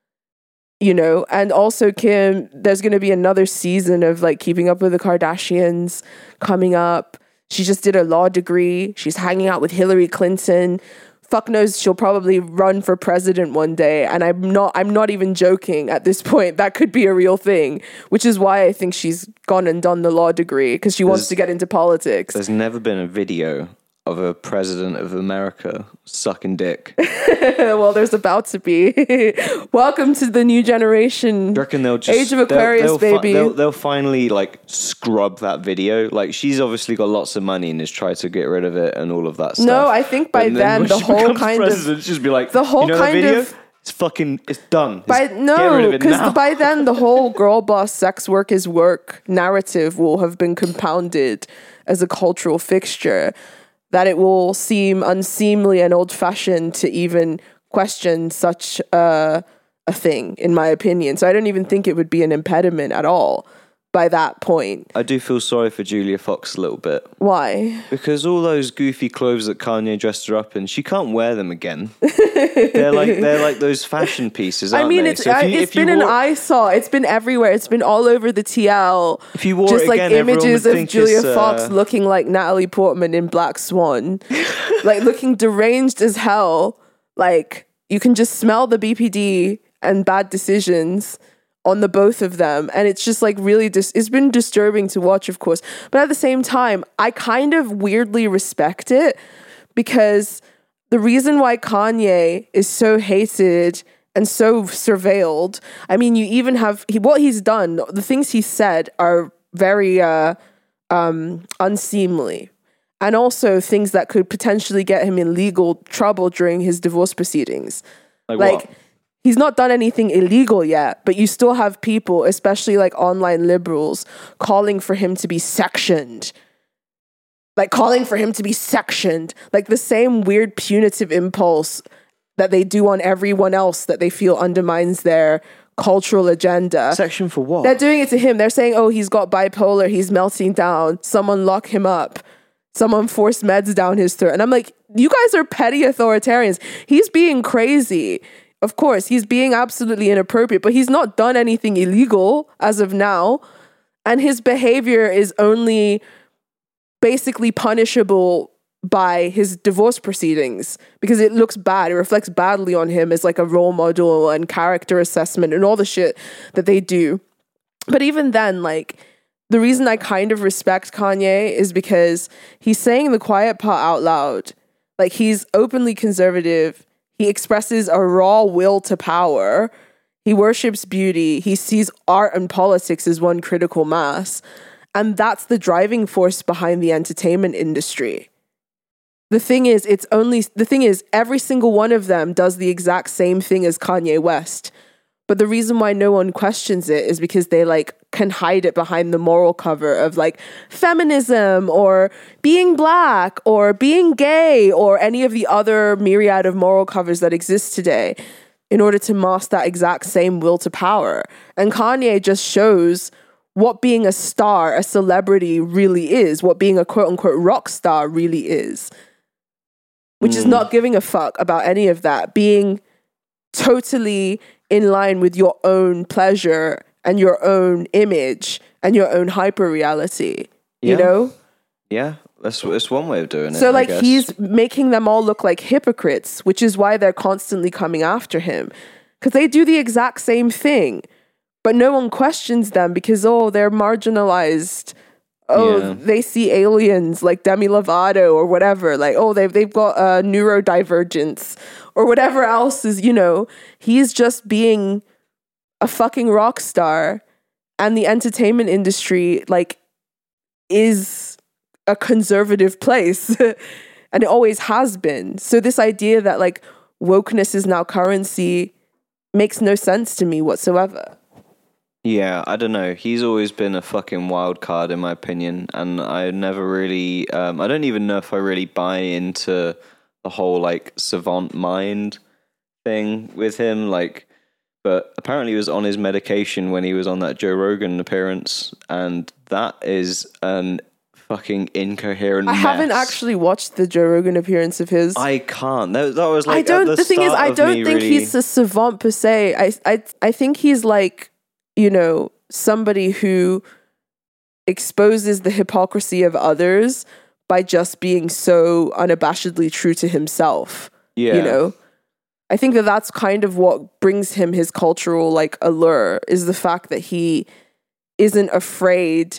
You know, and also Kim, there's going to be another season of like Keeping Up with the Kardashians coming up. She just did a law degree. She's hanging out with Hillary Clinton. Fuck knows she'll probably run for president one day. And I'm not, I'm not even joking at this point. That could be a real thing, which is why I think she's gone and done the law degree, because she wants There's- to get into politics. There's never been a video of a president of America sucking dick. Well, there's about to be. Welcome to the new generation. Do you reckon they'll just Age of Aquarius, they'll, they'll fi- baby. they'll, they'll finally like scrub that video. Like she's obviously got lots of money and has tried to get rid of it and all of that stuff. No, I think by And then when the she whole becomes kind of president, she'll just be like, the whole you know that kind video? of- It's fucking it's done. By, It's- get rid no, of it now. because by then the whole girl boss sex work is work narrative will have been compounded as a cultural fixture, that it will seem unseemly and old-fashioned to even question such uh, a thing, in my opinion. So I don't even think it would be an impediment at all by that point. I do feel sorry for Julia Fox a little bit. Why? Because all those goofy clothes that Kanye dressed her up in, she can't wear them again. they're like they're like those fashion pieces, aren't I mean, they? it's So if I, you- it's if you been wore- an eyesore. It's been everywhere. It's been all over the T L. If you wore just it like again, everyone images would of think Julia it's, uh, Fox looking like Natalie Portman in Black Swan, like looking deranged as hell. Like you can just smell the B P D and bad decisions on the both of them, and it's just like really dis- it's been disturbing to watch, of course, but at the same time I kind of weirdly respect it, because the reason why Kanye is so hated and so surveilled, I mean, you even have he, what he's done, the things he said are very uh um unseemly, and also things that could potentially get him in legal trouble during his divorce proceedings. like, Like, what? he's not done anything illegal yet, but you still have people, especially like online liberals, calling for him to be sectioned. Like calling for him to be sectioned. Like the same weird punitive impulse that they do on everyone else that they feel undermines their cultural agenda. Section for what? They're doing it to him. They're saying, oh, he's got bipolar, he's melting down, someone lock him up. Someone forced meds down his throat. And I'm like, you guys are petty authoritarians. He's being crazy. Of course, he's being absolutely inappropriate, but he's not done anything illegal as of now. And his behavior is only basically punishable by his divorce proceedings because it looks bad. It reflects badly on him as like a role model and character assessment and all the shit that they do. But even then, like, the reason I kind of respect Kanye is because he's saying the quiet part out loud. Like, he's openly conservative. He expresses a raw will to power. He worships beauty. He sees art and politics as one critical mass. And that's the driving force behind the entertainment industry. The thing is, it's only, the thing is, every single one of them does the exact same thing as Kanye West. But the reason why no one questions it is because they like can hide it behind the moral cover of like feminism or being black or being gay or any of the other myriad of moral covers that exist today in order to mask that exact same will to power. And Kanye just shows what being a star, a celebrity really is, what being a quote unquote rock star really is, which mm. is not giving a fuck about any of that, being totally in line with your own pleasure and your own image and your own hyper reality, you yeah. know? Yeah, that's, that's one way of doing it. So like I guess. He's making them all look like hypocrites, which is why they're constantly coming after him. Because they do the exact same thing, but no one questions them because, oh, they're marginalized. Oh, yeah. They see aliens like Demi Lovato or whatever. Like, oh, they've, they've got uh, neurodivergence or whatever else is, you know. He's just being a fucking rock star, and the entertainment industry, like, is a conservative place. And it always has been. So this idea that, like, wokeness is now currency makes no sense to me whatsoever. Yeah, I don't know. He's always been a fucking wild card, in my opinion, and I never really, um, I don't even know if I really buy into the whole, like, savant mind thing with him, like, but apparently he was on his medication when he was on that Joe Rogan appearance, and that is an fucking incoherent I mess. haven't actually watched the Joe Rogan appearance of his. I can't. That, that was like, I don't, at the, the thing is, I don't think really... he's a savant per se. I, I, I think he's like, you know, somebody who exposes the hypocrisy of others by just being so unabashedly true to himself. Yeah. You know, I think that that's kind of what brings him his cultural like allure, is the fact that he isn't afraid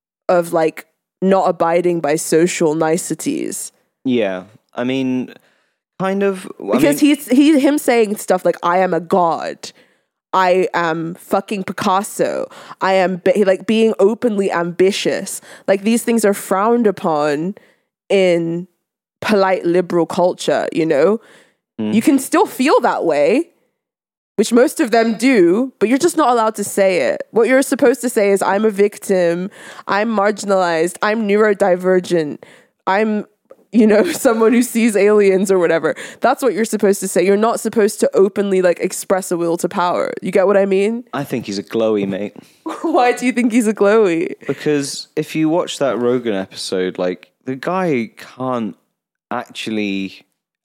of like not abiding by social niceties. Yeah. I mean, kind of. I because mean, he's he him saying stuff like, I am a god. I am fucking Picasso. I am be- like being openly ambitious. Like, these things are frowned upon in polite liberal culture, you know? Mm. You can still feel that way, which most of them do, but you're just not allowed to say it. What you're supposed to say is, I'm a victim, I'm marginalized, I'm neurodivergent, I'm, you know, someone who sees aliens or whatever. That's what you're supposed to say. You're not supposed to openly like express a will to power. You get what I mean? I think he's a glowy, mate. Why do you think he's a glowy? Because if you watch that Rogan episode, like, the guy can't actually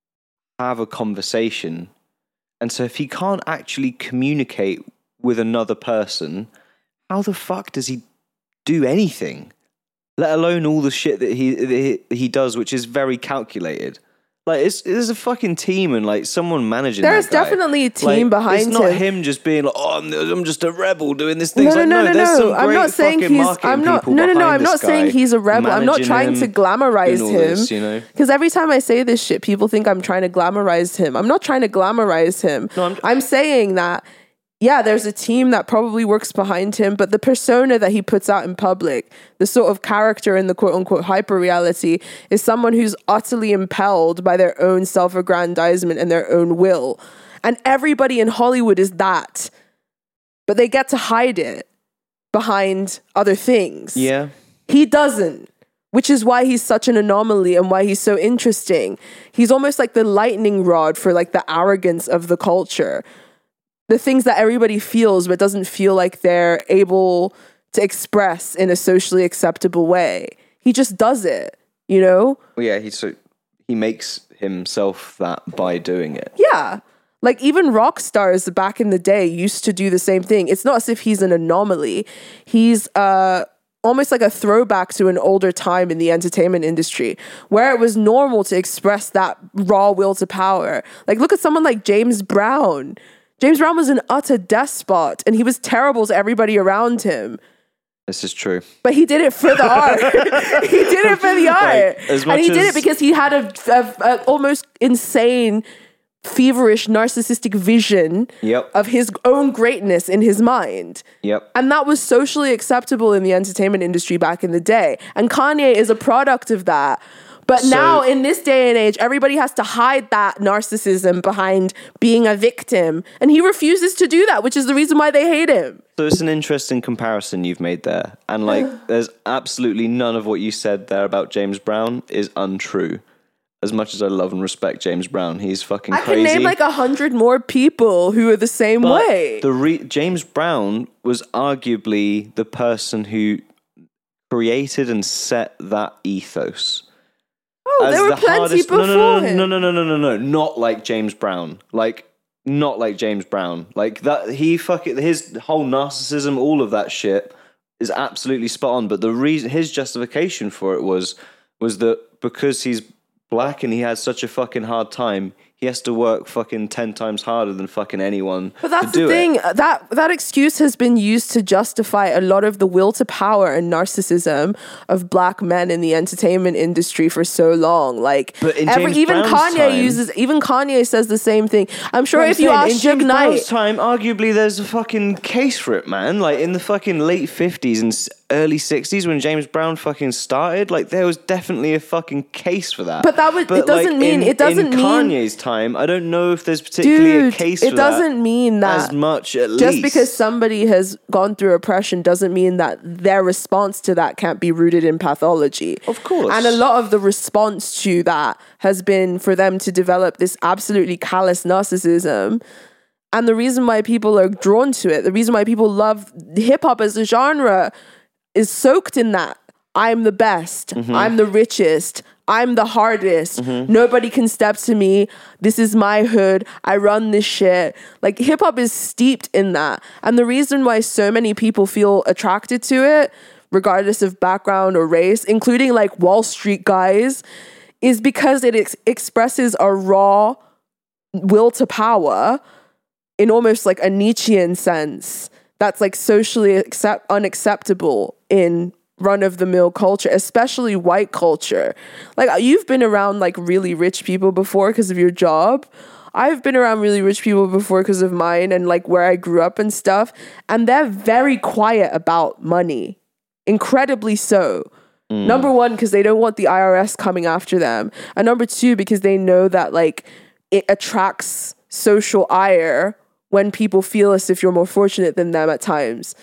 have a conversation. And so if he can't actually communicate with another person, how the fuck does he do anything? Let alone all the shit that he that he, he does, which is very calculated. Like, it's there's a fucking team and like someone managing. There's that guy. definitely a team like, behind him. It's not him. him just being like, oh, I'm, I'm just a rebel doing this thing. No, no, like, no, no, there's no. some I'm great not saying fucking he's. marketing I'm not. people No, no, no. behind I'm not this saying guy, he's a rebel. I'm not managing trying him, to glamorize doing all him. this, you know? Because every time I say this shit, people think I'm trying to glamorize him. I'm not trying to glamorize him. No, I'm, I'm saying that. Yeah, there's a team that probably works behind him, but the persona that he puts out in public, the sort of character in the quote-unquote hyper-reality, is someone who's utterly impelled by their own self-aggrandizement and their own will. And everybody in Hollywood is that. But they get to hide it behind other things. Yeah. He doesn't, which is why he's such an anomaly and why he's so interesting. He's almost like the lightning rod for like the arrogance of the culture. The things that everybody feels but doesn't feel like they're able to express in a socially acceptable way. He just does it, you know? Well, yeah, he so he makes himself that by doing it. Yeah. Like, even rock stars back in the day used to do the same thing. It's not as if he's an anomaly. He's uh, almost like a throwback to an older time in the entertainment industry where it was normal to express that raw will to power. Like, look at someone like James Brown. James Brown was an utter despot and he was terrible to everybody around him. This is true. But he did it for the art. He did it for the art. Like, as and he much did as- it because he had a, a, a almost insane, feverish, narcissistic vision Yep. of his own greatness in his mind. Yep. And that was socially acceptable in the entertainment industry back in the day. And Kanye is a product of that. But So- now, in this day and age, everybody has to hide that narcissism behind being a victim. And he refuses to do that, which is the reason why they hate him. So it's an interesting comparison you've made there. And like, there's absolutely none of what you said there about James Brown is untrue. As much as I love and respect James Brown, he's fucking I crazy. can name like a hundred more people who are the same But way. The re- James Brown was arguably the person who created and set that ethos. oh, As there were the plenty hardest- before no, no, no, him. no, no, no, no, no, no, not like James Brown. Like, not like James Brown. Like that, he fucking his whole narcissism, all of that shit is absolutely spot on. But the reason, his justification for it was was that because he's black and he had such a fucking hard time, he has to work fucking ten times harder than fucking anyone. But that's to do the thing. It. That that excuse has been used to justify a lot of the will to power and narcissism of black men in the entertainment industry for so long. Like, But in every, James even Brown's Kanye time- uses. Even Kanye says the same thing. I'm sure What I'm if you saying, ask in Suge James Knight, Brown's time, arguably there's a fucking case for it, man. Like in the fucking late fifties and s- early sixties when James Brown fucking started, like there was definitely a fucking case for that. But that would- it doesn't like, mean- in, it doesn't in mean- Kanye's time, I don't know if there's particularly dude, a case it for doesn't that mean that as much at just least. because somebody has gone through oppression doesn't mean that their response to that can't be rooted in pathology. Of course. And a lot of the response to that has been for them to develop this absolutely callous narcissism. And the reason why people are drawn to it, the reason why people love hip hop as a genre is soaked in that. I'm the best. Mm-hmm. I'm the richest. I'm the hardest. Mm-hmm. Nobody can step to me. This is my hood. I run this shit. Like, hip hop is steeped in that. And the reason why so many people feel attracted to it, regardless of background or race, including like Wall Street guys, is because it ex- expresses a raw will to power in almost like a Nietzschean sense that's like socially accept- unacceptable in run-of-the-mill culture, especially white culture. Like, you've been around like really rich people before because of your job. I've been around really rich people before because of mine and like where I grew up and stuff. And they're very quiet about money. Incredibly so. Mm. Number one, because they don't want the I R S coming after them. And number two, because they know that like it attracts social ire when people feel as if you're more fortunate than them at times.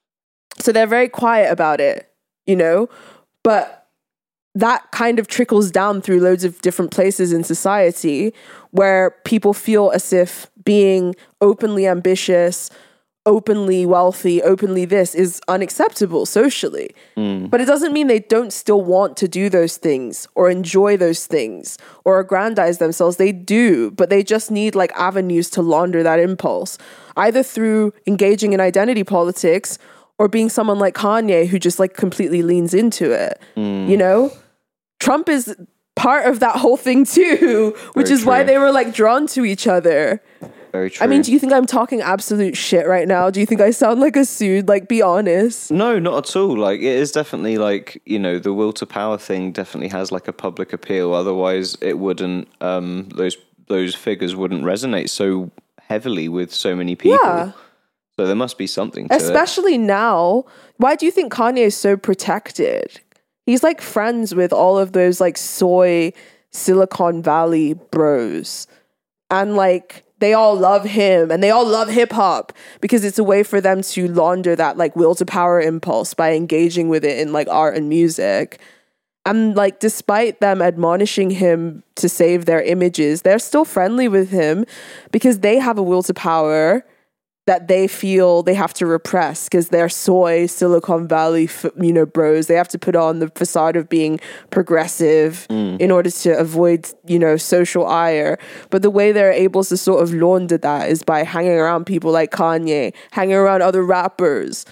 So they're very quiet about it. You know, but that kind of trickles down through loads of different places in society where people feel as if being openly ambitious, openly wealthy, openly this is unacceptable socially. Mm. But it doesn't mean they don't still want to do those things or enjoy those things or aggrandize themselves. They do, but they just need like avenues to launder that impulse, either through engaging in identity politics or being someone like Kanye who just like completely leans into it. Mm. You know? Trump is part of that whole thing too, which Very is true. why they were like drawn to each other. Very true. I mean, do you think I'm talking absolute shit right now? Do you think I sound like a sued? Like, be honest. No, not at all. Like, it is definitely like, you know, the will to power thing definitely has like a public appeal. Otherwise, it wouldn't, um, those those figures wouldn't resonate so heavily with so many people. Yeah. So there must be something to Especially it. now. Why do you think Kanye is so protected? He's like friends with all of those like soy Silicon Valley bros. And like they all love him and they all love hip hop because it's a way for them to launder that like will to power impulse by engaging with it in like art and music. And like despite them admonishing him to save their images, they're still friendly with him because they have a will to power that they feel they have to repress because they're soy Silicon Valley, you know, bros. They have to put on the facade of being progressive mm. in order to avoid, you know, social ire. But the way they're able to sort of launder that is by hanging around people like Kanye, hanging around other rappers,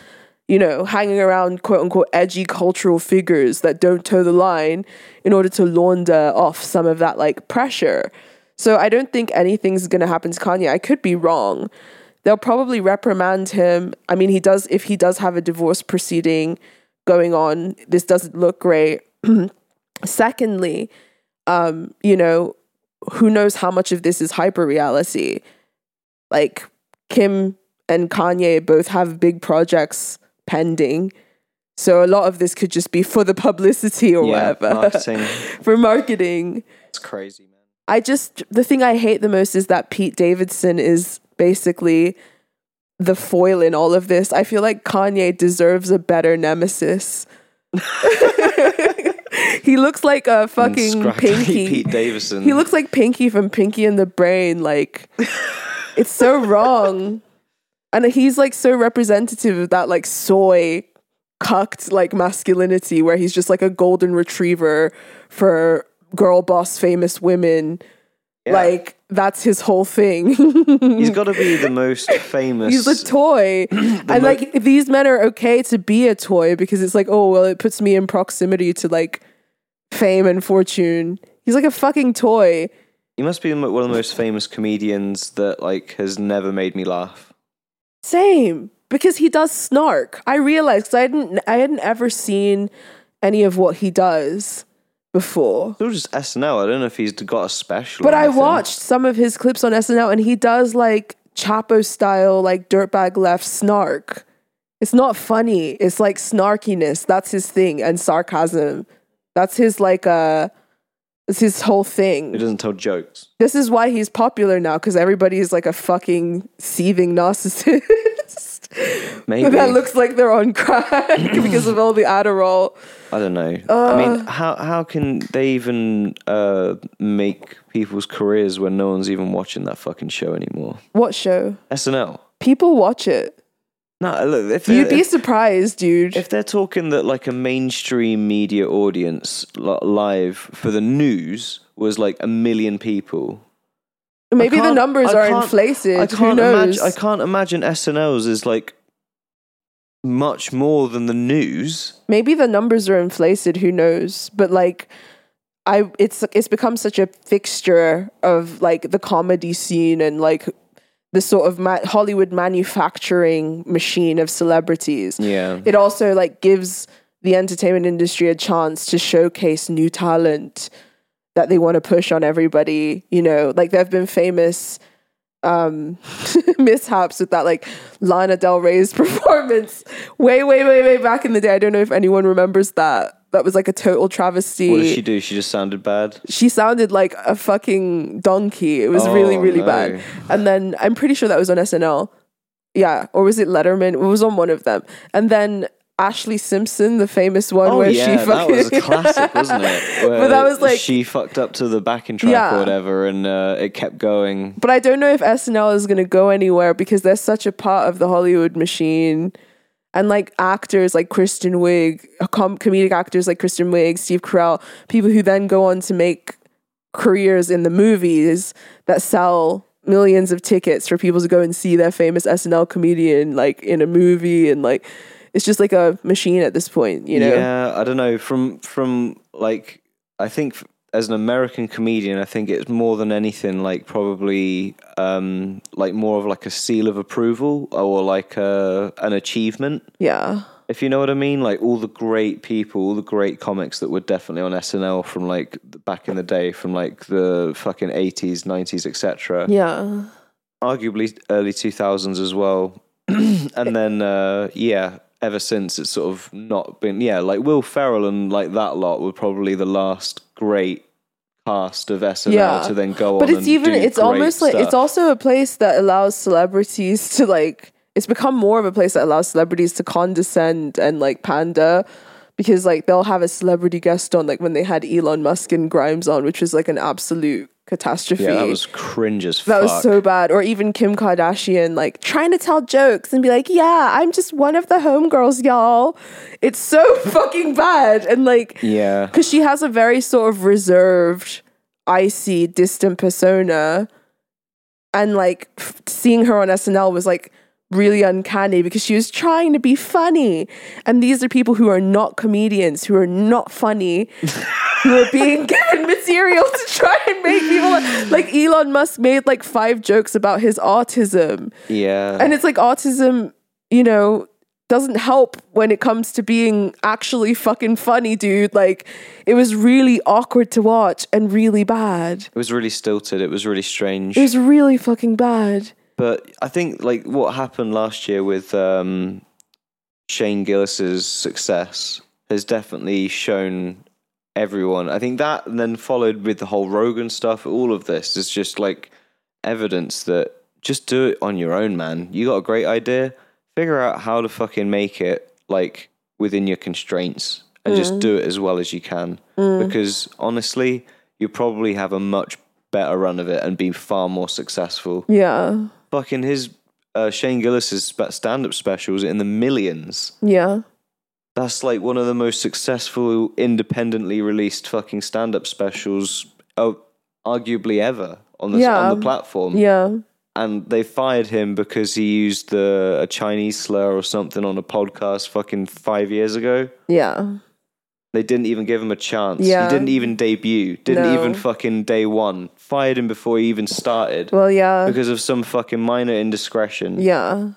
you know, hanging around quote unquote edgy cultural figures that don't toe the line in order to launder off some of that like pressure. So I don't think anything's going to happen to Kanye. I could be wrong. They'll probably reprimand him. I mean, he does, if he does have a divorce proceeding going on, this doesn't look great. Secondly, um, you know, who knows how much of this is hyper reality? Like Kim and Kanye both have big projects pending. So a lot of this could just be for the publicity or Yeah, whatever. marketing. For marketing. It's crazy, man. I just, the thing I hate the most is that Pete Davidson is basically the foil in all of this. I feel like Kanye deserves a better nemesis. He looks like a fucking Scrappy Pinky. Pete Davidson. He looks like Pinky from Pinky and the Brain. Like, it's so wrong. And he's like so representative of that like soy cucked like masculinity where he's just like a golden retriever for girl boss famous women. Yeah. Like that's his whole thing. He's got to be the most famous. He's a toy. And mo- like these men are okay to be a toy because it's like, oh well, it puts me in proximity to like fame and fortune. He's like a fucking toy. He must be one of the most famous comedians that like has never made me laugh. Same, because he does snark. I realized because I hadn't, I hadn't ever seen any of what he does before. It was just S N L. I don't know if he's got a special. But I watched some of his clips on S N L, and he does like Chapo style, like dirtbag left snark. It's not funny. It's like snarkiness. That's his thing, and sarcasm. That's his like uh it's his whole thing. He doesn't tell jokes. This is why he's popular now, because everybody is like a fucking seething narcissist. Maybe. That looks like they're on crack because of all the Adderall. I don't know. Uh, I mean, how how can they even uh, make people's careers when no one's even watching that fucking show anymore? What show? S N L. People watch it. No, look, if you'd be if, surprised, dude. If they're talking that like a mainstream media audience li- live for the news was like a million people. Maybe the numbers are inflated. I can't Who knows? imagine. I can't imagine S N L's is like much more than the news. Maybe the numbers are inflated. Who knows? But like, I it's it's become such a fixture of like the comedy scene and like the sort of ma- Hollywood manufacturing machine of celebrities. Yeah, it also like gives the entertainment industry a chance to showcase new talent that they want to push on everybody. You know, like there have been famous um, mishaps with that, like Lana Del Rey's performance way, way, way, way back in the day. I don't know if anyone remembers that. That was like a total travesty. What did she do? She just sounded bad? She sounded like a fucking donkey. It was oh, really, really no. bad. And then I'm pretty sure that was on S N L. Yeah. Or was it Letterman? It was on one of them. And then Ashley Simpson, the famous one oh, where yeah, she fucking... that was a classic, wasn't it? Where but that was like... she fucked up to the backing track yeah. or whatever and uh, it kept going. But I don't know if S N L is going to go anywhere because they're such a part of the Hollywood machine. And like actors like Kristen Wiig, com- comedic actors like Kristen Wiig, Steve Carell, people who then go on to make careers in the movies that sell millions of tickets for people to go and see their famous S N L comedian like in a movie, and like it's just like a machine at this point, you know? Yeah, I don't know. From from like I think as an American comedian, I think it's more than anything like probably um, like more of like a seal of approval or like a, an achievement. Yeah. If you know what I mean, like all the great people, all the great comics that were definitely on S N L from like back in the day, from like the fucking eighties, nineties, et cetera. Yeah. Arguably early two thousands as well. And then, uh, yeah, ever since it's sort of not been, yeah, like Will Ferrell and like that lot were probably the last great cast of S N L yeah. to then go but on it's and even do it's great almost like stuff. It's also a place that allows celebrities to like it's become more of a place that allows celebrities to condescend and like pander, because like they'll have a celebrity guest on, like when they had Elon Musk and Grimes on, which was like an absolute catastrophe. Yeah, that was cringe as fuck. That was so bad. Or even Kim Kardashian like trying to tell jokes and be like, yeah, I'm just one of the homegirls, y'all. It's so fucking bad. And like, yeah, because she has a very sort of reserved, icy, distant persona, and like f- seeing her on S N L was like really uncanny because she was trying to be funny. And these are people who are not comedians, who are not funny, who are being given material to try and make people like, like Elon Musk made like five jokes about his autism. Yeah. And it's like autism, you know, doesn't help when it comes to being actually fucking funny, dude. Like, it was really awkward to watch and really bad. It was really stilted. It was really strange. It was really fucking bad. But I think like what happened last year with um, Shane Gillis's success has definitely shown everyone. I think that, and then followed with the whole Rogan stuff, all of this is just like evidence that just do it on your own, man. You got a great idea, figure out how to fucking make it like within your constraints and mm. just do it as well as you can. Mm. Because honestly, you probably have a much better run of it and be far more successful. Yeah. Fucking his uh, Shane Gillis's stand-up specials in the millions. Yeah. That's like one of the most successful independently released fucking stand-up specials, uh, arguably ever on the yeah. on the platform. Yeah. And they fired him because he used the a Chinese slur or something on a podcast fucking five years ago. Yeah. They didn't even give him a chance. Yeah. He didn't even debut. Didn't No. even fucking day one. Fired him before he even started. Well, yeah. Because of some fucking minor indiscretion. Yeah.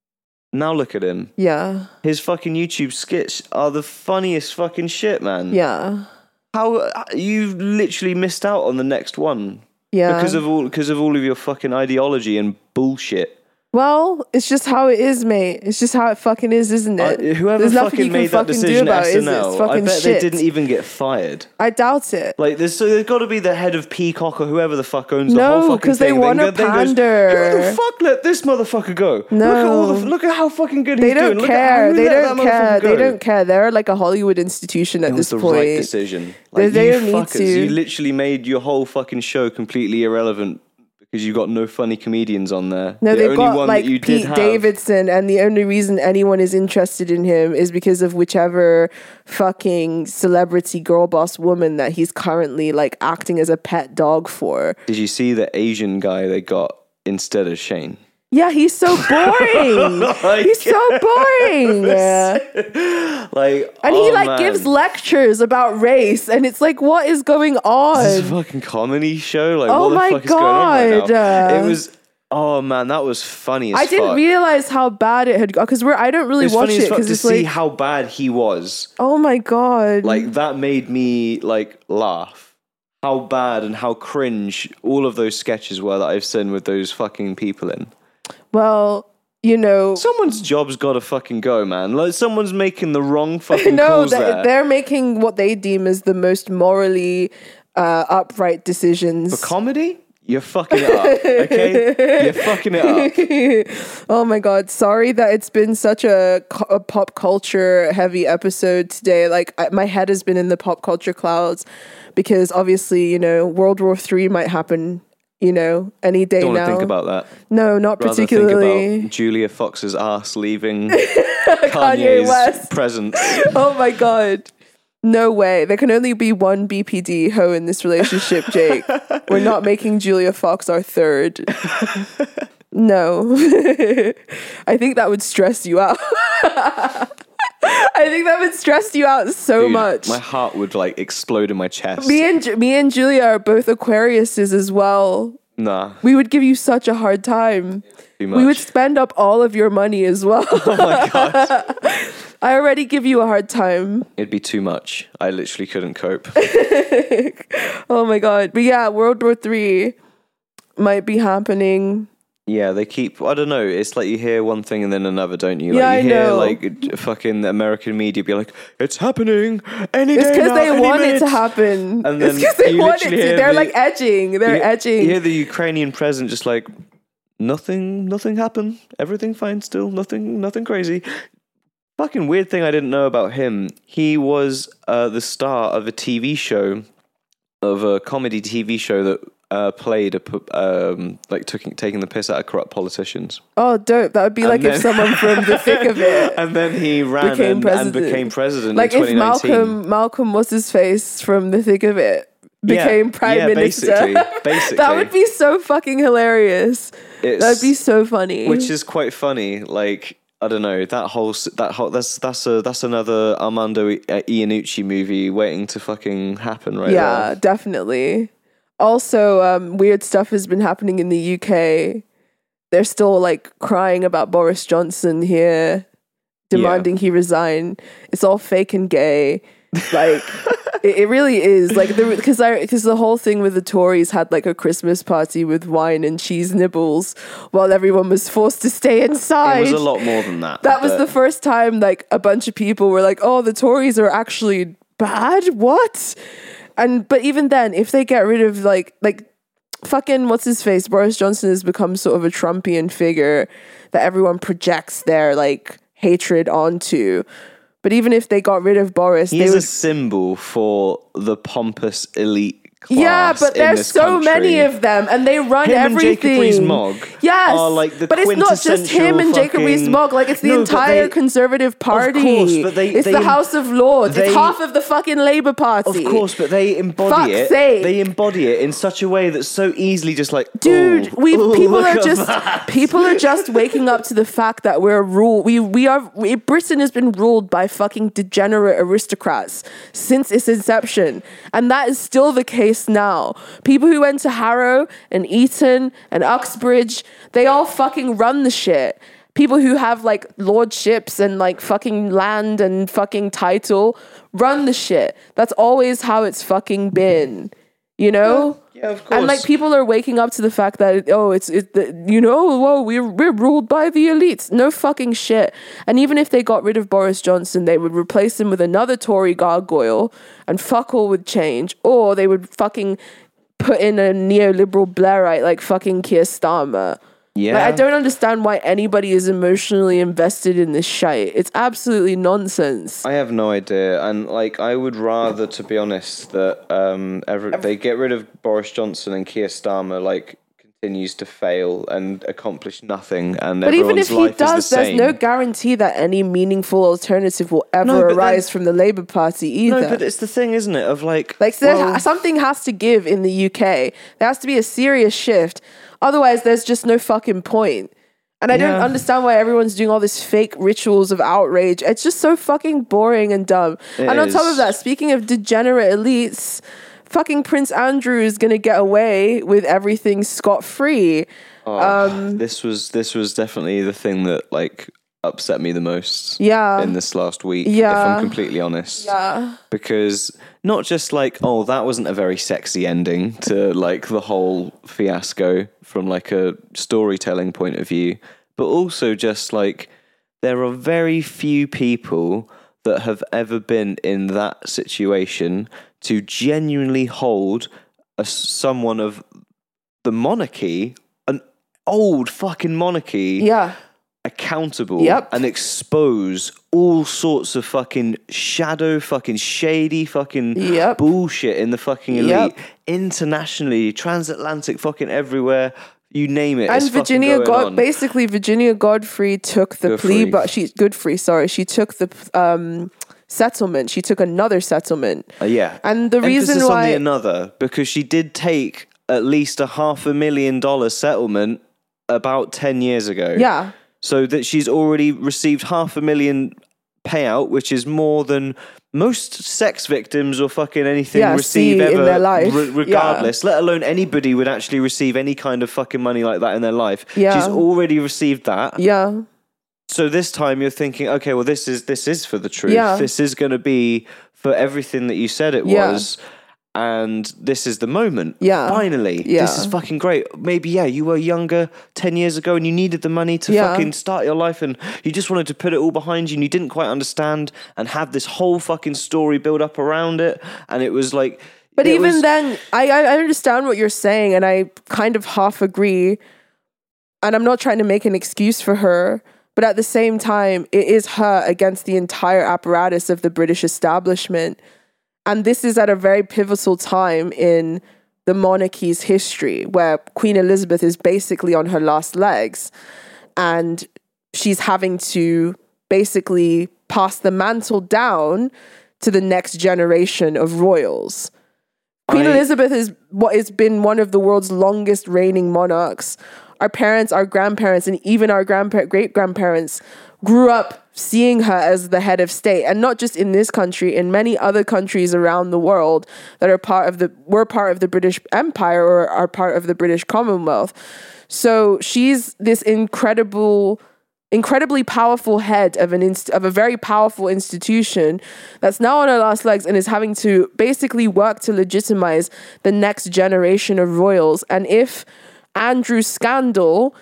Now look at him. Yeah. His fucking YouTube skits are the funniest fucking shit, man. Yeah. How you've literally missed out on the next one. Yeah. Because of all because of all of your fucking ideology and bullshit. Well, it's just how it is, mate. It's just how it fucking is, isn't it? Uh, whoever There's nothing fucking you can made that fucking do decision about at it, is S N it? It's L, I fucking bet shit. they didn't even get fired. I doubt it. Like, there's so there's got to be the head of Peacock or whoever the fuck owns the No, whole fucking 'cause they thing. wanna Then goes, pander. Who the fuck let this motherfucker go? No. Look at all the look at how fucking good They he's don't doing. Look at how care. who They let don't that care. motherfucker They go? don't care. They're like a Hollywood institution at It this was the point. right decision. They- Like, they you don't need fuckers, to. You literally made your whole fucking show completely irrelevant because you got no funny comedians on there. No, the they've only got one like that you Pete did have, Davidson, and the only reason anyone is interested in him is because of whichever fucking celebrity girl boss woman that he's currently like acting as a pet dog for. Did you see the Asian guy they got instead of Shane? Yeah, he's so boring. Like, he's so boring. Like, And oh, he like man. gives lectures about race, and it's like, what is going on? Is this a fucking comedy show? Like, Oh what the my fuck is going on right God. now? It was. Oh man, that was funny as I didn't fuck. realize how bad it had got because we're I don't really It's watch funny it as fuck because to it's see like, how bad he was. oh my God. Like, that made me like laugh. How bad and how cringe all of those sketches were that I've seen with those fucking people in. Well, you know, Someone's job's got to fucking go, man. Like, someone's making the wrong fucking no, calls they, there. they're making what they deem as the most morally uh, upright decisions. For comedy? You're fucking it up, okay? You're fucking it up. Oh my God. Sorry that it's been such a, co- a pop culture heavy episode today. Like, I, my head has been in the pop culture clouds because obviously, you know, World War Three might happen, you know, any day Don't now. want to think about that. No, not Rather particularly. think about Julia Fox's ass leaving Kanye's West. presence. Oh my God. No way. There can only be one B P D hoe in this relationship, Jake. We're not making Julia Fox our third. No. I think that would stress you out. I think that would stress you out so Dude, much. My heart would like explode in my chest. Me and Ju- me and Julia are both Aquariuses as well. Nah, We would give you such a hard time. too much. We would spend up all of your money as well. Oh my god, I already give you a hard time. it'd be too much. I literally couldn't cope. Oh my God. But yeah, World War Three might be happening. Yeah, they keep. I don't know. It's like you hear one thing and then another, don't you? Like, Yeah, you I hear know. like fucking American media be like, "It's happening any It's day because now, they any want it minute." to happen. And It's then because they you want it to. literally hear They're the- like edging. They're you, edging. You hear the Ukrainian president just like, nothing, nothing happened. Everything fine still. Nothing, nothing crazy. Fucking weird thing I didn't know about him. He was uh, the star of a T V show, of a comedy T V show that uh, played a pu- um, like taking taking the piss out of corrupt politicians. Oh, dope. That would be like then- if someone from the thick of it. And then he ran Became and, and president. became president Like in if twenty nineteen. Malcolm, Malcolm, what's his face from the thick of it, became yeah, prime yeah, minister. Basically, basically. That would be so fucking hilarious. It's, That'd be so funny. Which is quite funny. Like, I don't know, that whole that whole that's that's a that's another Armando Iannucci movie waiting to fucking happen right yeah, there. definitely. Also, um, weird stuff has been happening in the U K. They're still like crying about Boris Johnson here, demanding yeah. he resign. It's all fake and gay. Like it, it really is. Like because I because the whole thing with the Tories had like a Christmas party with wine and cheese nibbles while everyone was forced to stay inside. It was a lot more than that. That was the first time like a bunch of people were like, "Oh, the Tories are actually bad." What? And but even then, if they get rid of like like fucking what's his face, Boris Johnson has become sort of a Trumpian figure that everyone projects their like hatred onto. But even if they got rid of Boris, he's they would... a symbol for the pompous elite class. Yeah, but there's so country. many of them, and they run him everything. And Jacob Rees-Mogg yes, are like the but it's not just him and Jacob fucking... Rees-Mogg. Like it's the no, entire they... Conservative Party. Of course, but they, it's they, the House of Lords. they, it's half of the fucking Labour Party. Of course, but they embody Fuck's it. sake. They embody it in such a way that's so easily just like, dude. Oh, We oh, people are just that. people are just waking up to the fact that we're ruled. We we are. We, Britain has been ruled by fucking degenerate aristocrats since its inception, and that is still the case now. People who went to Harrow and Eton and Uxbridge, they all fucking run the shit. People who have like lordships and like fucking land and fucking title run the shit. That's always how it's fucking been, you know? Yeah, of course. And like people are waking up to the fact that oh, it's it, the, you know, whoa, we're we're ruled by the elites. No fucking shit. And even if they got rid of Boris Johnson, they would replace him with another Tory gargoyle, and fuck all would change, or they would fucking put in a neoliberal Blairite like fucking Keir Starmer. Yeah. Like, I don't understand why anybody is emotionally invested in this shite. It's absolutely nonsense. I have no idea. And like, I would rather, to be honest, that um, every, they get rid of Boris Johnson and Keir Starmer, like, continues to fail and accomplish nothing. And but even if life he does, is the there's same. no guarantee that any meaningful alternative will ever No, arise then, from the Labour Party either. No, but it's the thing, isn't it? Of like, like so well, ha- something has to give in the U K. There has to be a serious shift. Otherwise, there's just no fucking point. And I yeah. don't understand why everyone's doing all this fake rituals of outrage. It's just so fucking boring and dumb. It and on is. top of that, speaking of degenerate elites, fucking Prince Andrew is gonna get away with everything scot-free. Oh, um, this was this was definitely the thing that like upset me the most. Yeah. In this last week, Yeah. if I'm completely honest. Yeah. Because not just like, oh, that wasn't a very sexy ending to like the whole fiasco from like a storytelling point of view, but also just like there are very few people that have ever been in that situation to genuinely hold a someone of the monarchy, an old fucking monarchy, Yeah. accountable Yep. and expose all sorts of fucking shadow, fucking shady, fucking Yep. bullshit in the fucking elite, Yep. internationally, transatlantic, fucking everywhere. You name it. And it's Virginia fucking going God on. basically Virginia Godfrey took the Godfrey. plea, but she Godfrey, sorry, she took the um, settlement. She took another settlement. Uh, yeah, And the Emphasis reason on why the another, because she did take at least a half a million dollar settlement about ten years ago. yeah. So that she's already received half a million payout, which is more than most sex victims or fucking anything Yeah, receive see ever, in their life. re- regardless. Let alone anybody would actually receive any kind of fucking money like that in their life. Yeah. She's already received that. Yeah. So this time you're thinking, okay, well this is this is for the truth. Yeah. This is going to be for everything that you said it Yeah. was. And this is the moment. Yeah. Finally. Yeah. This is fucking great. Maybe, yeah, you were younger ten years ago and you needed the money to Yeah. fucking start your life and you just wanted to put it all behind you and you didn't quite understand and have this whole fucking story build up around it. And it was like... But it even was, then, I, I understand what you're saying, and I kind of half agree. And I'm not trying to make an excuse for her, but at the same time, it is her against the entire apparatus of the British establishment. And this is at a very pivotal time in the monarchy's history, where Queen Elizabeth is basically on her last legs, and she's having to basically pass the mantle down to the next generation of royals. Queen I- Elizabeth is what has been one of the world's longest reigning monarchs. Our parents, our grandparents, and even our grandpa- great grandparents grew up seeing her as the head of state, and not just in this country, in many other countries around the world that are part of the were part of the British Empire or are part of the British Commonwealth. So she's this incredible, incredibly powerful head of an inst- of a very powerful institution that's now on her last legs and is having to basically work to legitimize the next generation of royals. And if Andrew's scandal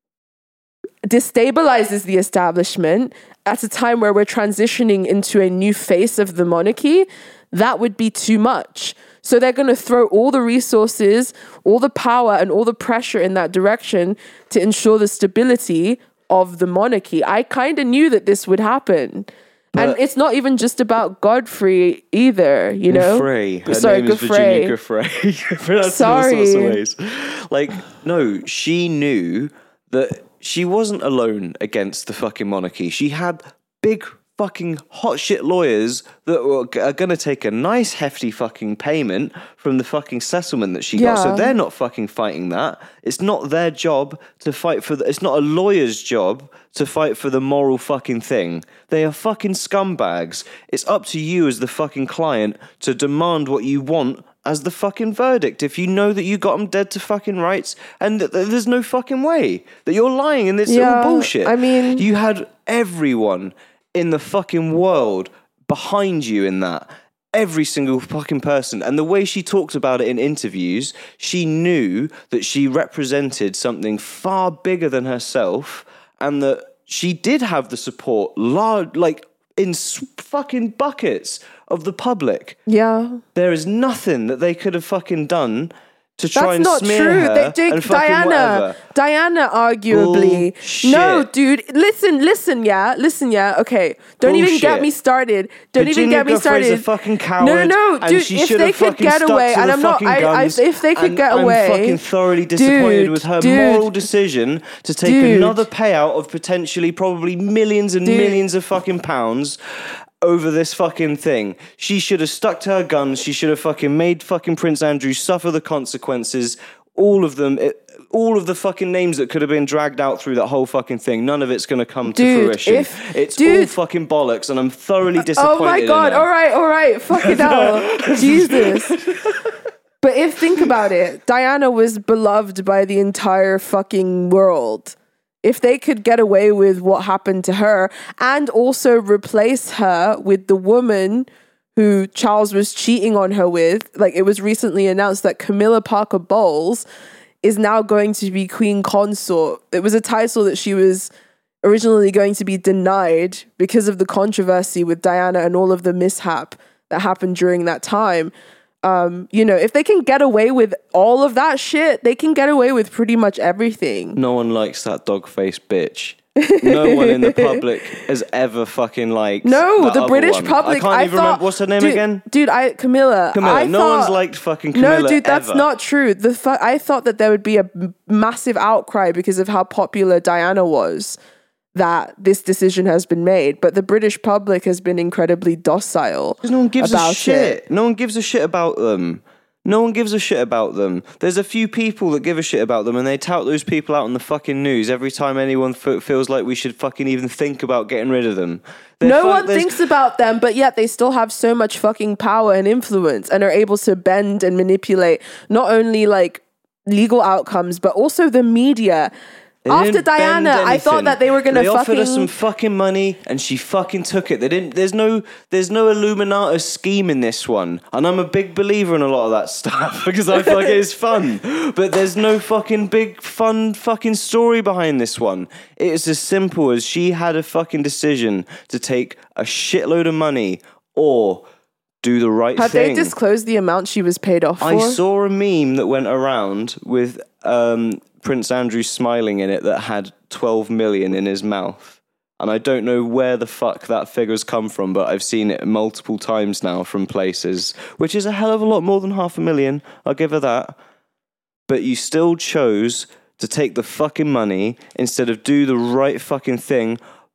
destabilizes the establishment at a time where we're transitioning into a new face of the monarchy, that would be too much. So they're going to throw all the resources, all the power, and all the pressure in that direction to ensure the stability of the monarchy. I kind of knew that this would happen. But and it's not even just about Godfrey either, you know? Frey. Her Sorry, name is Virginia Giuffre. Sorry. In all sorts of ways. Like, no, she knew that she wasn't alone against the fucking monarchy. She had big fucking hot shit lawyers that were, are going to take a nice hefty fucking payment from the fucking settlement that she yeah. got. So they're not fucking fighting that. It's not their job to fight for the, it's not a lawyer's job to fight for the moral fucking thing. They are fucking scumbags. It's up to you as the fucking client to demand what you want as the fucking verdict. If you know that you got them dead to fucking rights and that there's no fucking way that you're lying and it's yeah, all bullshit. I mean, you had everyone in the fucking world behind you in that. Every single fucking person. And the way she talked about it in interviews, she knew that she represented something far bigger than herself and that she did have the support, large, like in fucking buckets of the public. Yeah. There is nothing that they could have fucking done to try That's and not smear true. her They, Jake, and fucking Diana, whatever. Diana, arguably. Bullshit. No, dude. Listen, listen, yeah, listen, yeah. Okay, don't Bullshit. even get me started. Don't Virginia even get me Giuffre's started. a fucking coward. No, no, no, and dude. she If should they have could fucking get stuck away, to and the I'm not, fucking I, I, guns, if they could and get I'm away, fucking thoroughly disappointed dude, with her dude, moral decision to take dude. another payout of potentially probably millions and Dude. millions of fucking pounds over this fucking thing. She should have stuck to her guns. She should have fucking made fucking Prince Andrew suffer the consequences. All of them, it, all of the fucking names that could have been dragged out through that whole fucking thing, none of it's going to come to Dude, fruition. if- it's dude. all fucking bollocks, and I'm thoroughly disappointed. Oh my god! in her. All right, all right. Fucking hell, Jesus. But if think about it, Diana was beloved by the entire fucking world. If they could get away with what happened to her and also replace her with the woman who Charles was cheating on her with, like it was recently announced that Camilla Parker Bowles is now going to be Queen Consort. It was a title that she was originally going to be denied because of the controversy with Diana and all of the mishap that happened during that time. Um, you know, if they can get away with all of that shit, they can get away with pretty much everything. No one likes that dog-faced bitch. No one in the public has ever fucking liked No, that the other British one. public. I can't I even thought, remember what's her name dude, again. Dude, I Camilla. Camilla. I no thought, one's liked fucking Camilla. No, dude, that's ever. not true. The fu- I thought that there would be a m- massive outcry because of how popular Diana was, that this decision has been made. But the British public has been incredibly docile. Because no one gives about a shit. It. No one gives a shit about them. No one gives a shit about them. There's a few people that give a shit about them, and they tout those people out on the fucking news every time anyone f- feels like we should fucking even think about getting rid of them. They're No fu- one there's- thinks about them, but yet they still have so much fucking power and influence and are able to bend and manipulate not only like legal outcomes, but also the media. They After didn't Diana, bend I thought anything. that they were gonna They fucking. offered her some fucking money, and she fucking took it. They didn't. There's no. There's no Illuminati scheme in this one, and I'm a big believer in a lot of that stuff because I feel like it is fun. But there's no fucking big fun fucking story behind this one. It's as simple as she had a fucking decision to take a shitload of money or do the right Have thing. they disclosed the amount she was paid off for? I saw a meme that went around with um, Prince Andrew smiling in it that had twelve million in his mouth. And I don't know where the fuck that figure's come from, but I've seen it multiple times now from places, which is a hell of a lot more than half a million. I'll give her that. But you still chose to take the fucking money instead of do the right fucking thing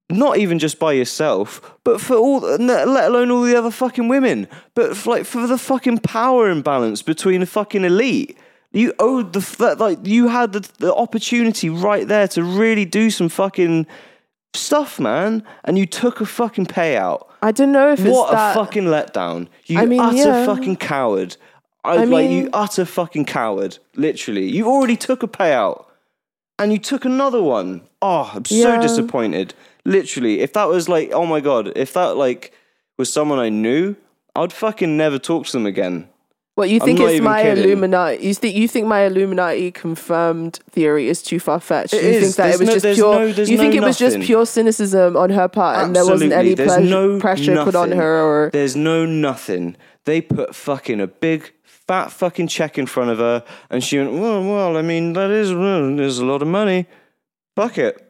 not even just by yourself, but for all, let alone all the other fucking women, but for, like for the fucking power imbalance between the fucking elite. You owed the like you had the, the opportunity right there to really do some fucking stuff, man, and you took a fucking payout. I don't know if it's what that... a fucking letdown. You I mean, utter yeah. fucking coward. I, I like mean- you utter fucking coward. Literally, you already took a payout, and you took another one. Oh, I'm so Yeah. disappointed. Literally, if that was like, oh my god, if that like was someone I knew, I'd fucking never talk to them again. What, you think I'm not it's even my kidding. Illuminati? You think you think my Illuminati confirmed theory is too far fetched? It You is. think that There's it was no- just there's pure? no- there's you think no it was just nothing. pure cynicism on her part, and there wasn't any There's pleasure, no pressure put on nothing. her? Or There's no nothing. They put fucking a big fat fucking check in front of her, and she went, well, well, I mean, that is, well, there's a lot of money. Fuck it.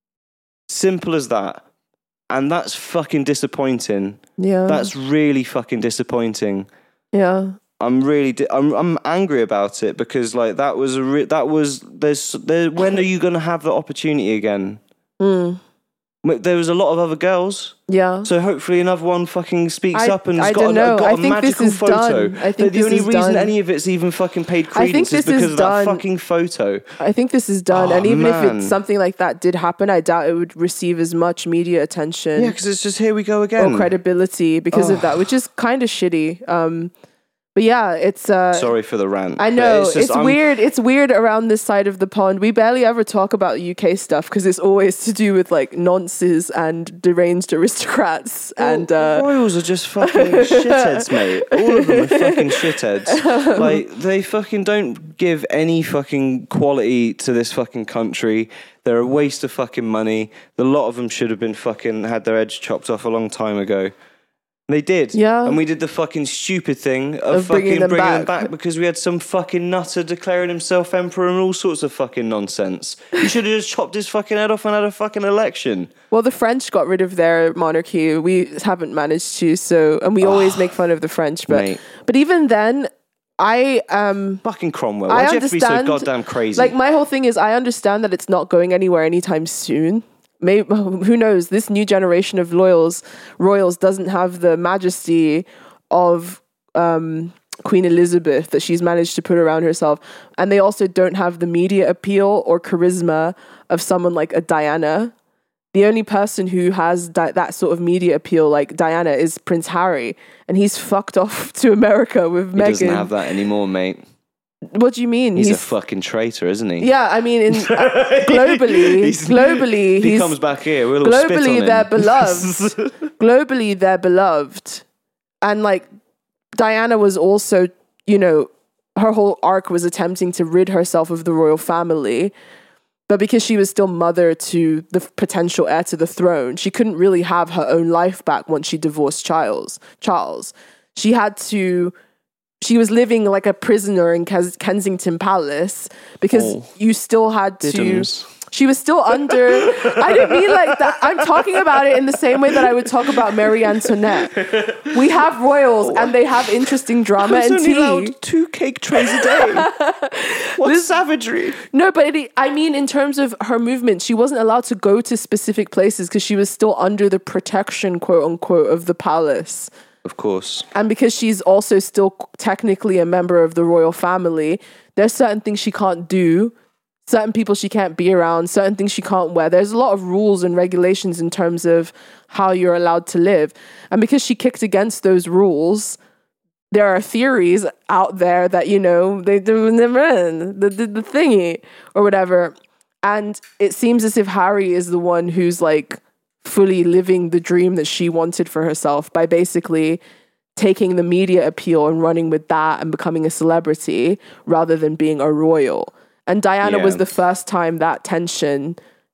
Simple as that. And that's fucking disappointing. yeah, That's really fucking disappointing. yeah. I'm really, di- I'm, I'm angry about it because like that was a, re- that was there's there. When are you gonna have the opportunity again? Mm. There was a lot of other girls. Yeah. So hopefully another one fucking speaks I- up and has I got, don't a, know. got I a think this magical is photo. done. I think the, the this only is reason done. any of it's even fucking paid I credence think is this because is of done. that fucking photo. I think this is done, Oh, and even man. if it's something like that did happen, I doubt it would receive as much media attention Yeah, because it's just here we go again. or credibility because of that, which is kind of shitty. Um, but yeah, it's uh, Sorry for the rant. I but know it's, it's, just, I'm- weird. It's weird around this side of the pond. We barely ever talk about U K stuff because it's always to do with like nonces and deranged aristocrats and uh, Royals are just fucking shitheads, mate. All of them are fucking shitheads. Like, they fucking don't give any fucking quality to this fucking country. They're a waste of fucking money. A lot of them should have been fucking had their heads chopped off a long time ago. They did. Yeah. And we did the fucking stupid thing of, Of fucking bringing them bringing them back. back because we had some fucking nutter declaring himself emperor and all sorts of fucking nonsense. You should have just chopped his fucking head off and had a fucking election. well, the French got rid of their monarchy. We haven't managed to. So, and we always make fun of the French, but Mate. but even then, I um. Fucking Cromwell. I Why'd you have to be so understand- goddamn crazy? Like, my whole thing is I understand that it's not going anywhere anytime soon. Maybe, who knows? This new generation of loyals, royals doesn't have the majesty of um, Queen Elizabeth that she's managed to put around herself. And they also don't have the media appeal or charisma of someone like a Diana. The only person who has that, that sort of media appeal like Diana is Prince Harry. And he's fucked off to America with he doesn't Meghan. have that anymore, mate. What do you mean? He's, a fucking traitor, isn't he? Yeah, I mean, in, uh, globally, He's- globally, If he he's comes back here, we'll all spit on globally him. they're beloved. globally, they're beloved, and like Diana was also, you know, her whole arc was attempting to rid herself of the royal family, but because she was still mother to the potential heir to the throne, she couldn't really have her own life back once she divorced Charles. Charles, she had to. She was living like a prisoner in Kes- Kensington Palace because Oh. you still had to. Diddums. She was still under. I didn't mean like that. I'm talking about it in the same way that I would talk about Marie Antoinette. We have royals and they have interesting drama I was and only tea. allowed two cake trays a day. What savagery. No, but it, I mean, in terms of her movement, she wasn't allowed to go to specific places because she was still under the protection, quote unquote, of the palace. Of course. And because she's also still technically a member of the royal family, there's certain things she can't do, certain people she can't be around, certain things she can't wear. There's a lot of rules and regulations in terms of how you're allowed to live. And because she kicked against those rules, there are theories out there that, you know, they do the, the, the thingy or whatever. And it seems as if Harry is the one who's like fully living the dream that she wanted for herself by basically taking the media appeal and running with that and becoming a celebrity rather than being a royal. And Diana Yeah. was the first time that tension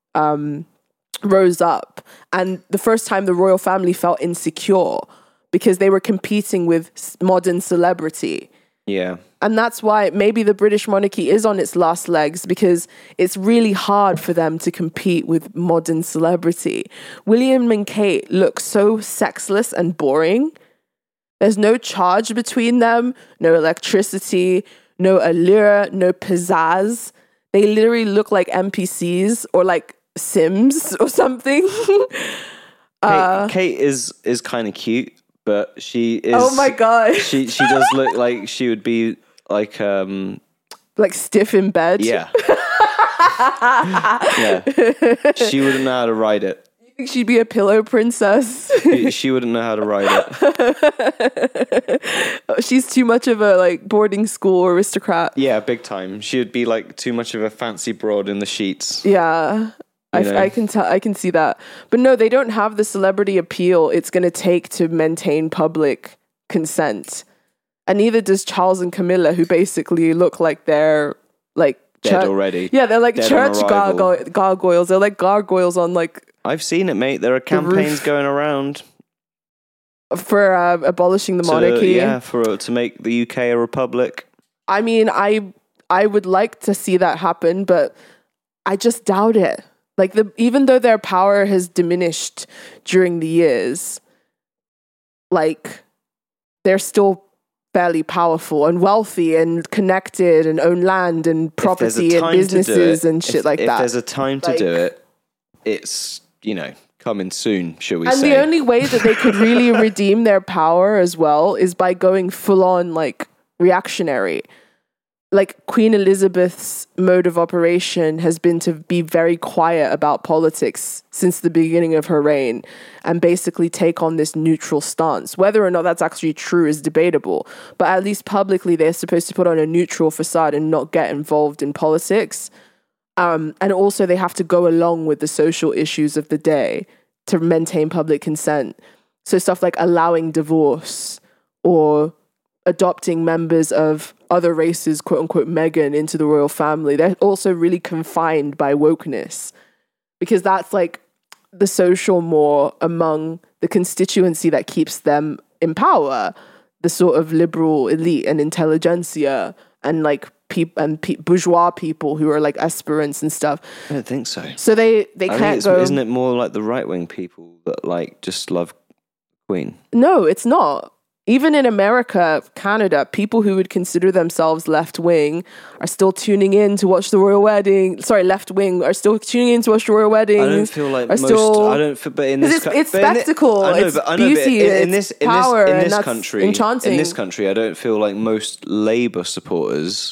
um, rose up. And the first time the royal family felt insecure because they were competing with s- modern celebrity. Yeah. And that's why maybe the British monarchy is on its last legs because it's really hard for them to compete with modern celebrity. William and Kate look so sexless and boring. There's no charge between them, no electricity, no allure, no pizzazz. They literally look like N P Cs or like Sims or something. Kate, Kate is is kind of cute, but she is. Oh my gosh. She she does look like she would be like um like stiff in bed. Yeah. Yeah. She wouldn't know how to ride it. You think she'd be a pillow princess? she, she wouldn't know how to ride it. She's too much of a like boarding school aristocrat. Yeah, big time. She would be like too much of a fancy broad in the sheets. Yeah. I, I can tell. I can see that, but no, they don't have the celebrity appeal it's going to take to maintain public consent, and neither does Charles and Camilla, who basically look like they're like dead church, already. Yeah, they're like dead church gargoy- gargoyles. They're like gargoyles on like. I've seen it, mate. There are campaigns going around for uh, abolishing the to, monarchy. Yeah, for to make the U K a republic. I mean, I I would like to see that happen, but I just doubt it. Like the even though their power has diminished during the years, like they're still fairly powerful and wealthy and connected and own land and property and businesses and shit if, like if that. If there's a time to like, do it, it's, you know, coming soon, shall we and say. And the only way that they could really redeem their power as well is by going full on like reactionary. Like Queen Elizabeth's mode of operation has been to be very quiet about politics since the beginning of her reign and basically take on this neutral stance. Whether or not that's actually true is debatable, but at least publicly they're supposed to put on a neutral facade and not get involved in politics. Um, and also they have to go along with the social issues of the day to maintain public consent. So stuff like allowing divorce or adopting members of other races, quote unquote, Meghan into the royal family. They're also really confined by wokeness because that's like the social more among the constituency that keeps them in power, the sort of liberal elite and intelligentsia and like people and pe- bourgeois people who are like aspirants and stuff. I don't think so. So they, they I can't think go... Isn't it more like the right-wing people that like just love Queen? No, it's not. Even in America, Canada, people who would consider themselves left-wing are still tuning in to watch the royal wedding. Sorry, left-wing are still tuning in to watch the royal wedding. I don't feel like most. Still, I don't feel, but in this, it's, it's spectacle. In the, I know, it's but I know, beauty. but in, in it's this, in power, this, in and this that's country, enchanting. in this country, I don't feel like most Labour supporters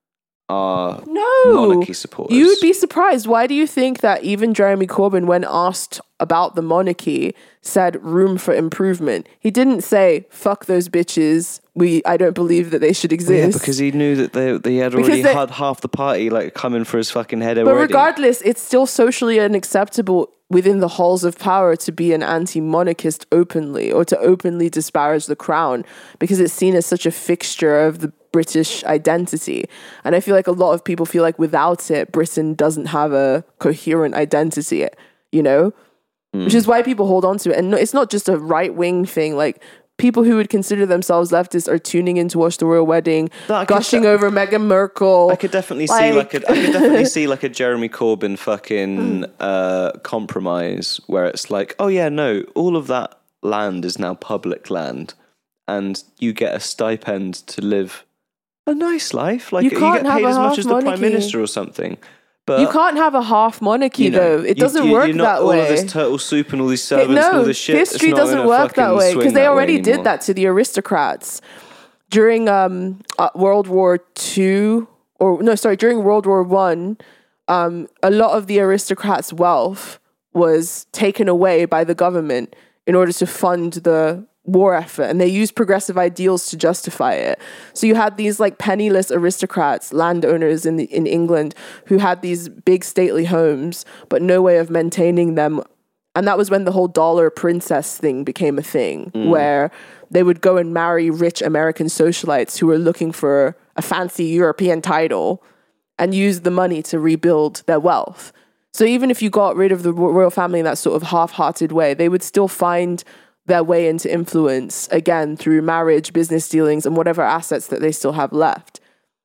are no monarchy supporters. You'd be surprised. Why do you think that even Jeremy Corbyn, when asked about the monarchy, said room for improvement? He didn't say fuck those bitches. We I don't believe that they should exist. Well, yeah, because he knew that they they had already they, had half the party like coming for his fucking head already. But regardless, it's still socially unacceptable within the halls of power to be an anti-monarchist openly or to openly disparage the crown because it's seen as such a fixture of the British identity. And I feel like a lot of people feel like without it, Britain doesn't have a coherent identity, you know? Mm. Which is why people hold on to it. And it's not just a right-wing thing. Like, people who would consider themselves leftists are tuning in to watch the royal wedding, gushing de- over Meghan Merkel. I could definitely like, see like a, I could definitely see like a Jeremy Corbyn fucking uh, compromise where it's like, oh yeah, no, all of that land is now public land, and you get a stipend to live a nice life. Like you, you get paid as much as the monarchy. Prime Minister or something. But you can't have a half monarchy, you know, though. It doesn't you, you, work you're not that all way. All of this turtle soup and all these servants no, and all this shit. History doesn't work that way because they already did that to the aristocrats during um, uh, World War Two, or no, sorry, during World War One. Um, a lot of the aristocrats' wealth was taken away by the government in order to fund the war effort, and they used progressive ideals to justify it. So you had these like penniless aristocrats, landowners in the, in England, who had these big stately homes but no way of maintaining them. And that was when the whole dollar princess thing became a thing, mm. where they would go and marry rich American socialites who were looking for a fancy European title and use the money to rebuild their wealth. So even if you got rid of the royal family in that sort of half-hearted way, they would still find their way into influence, again, through marriage, business dealings, and whatever assets that they still have left.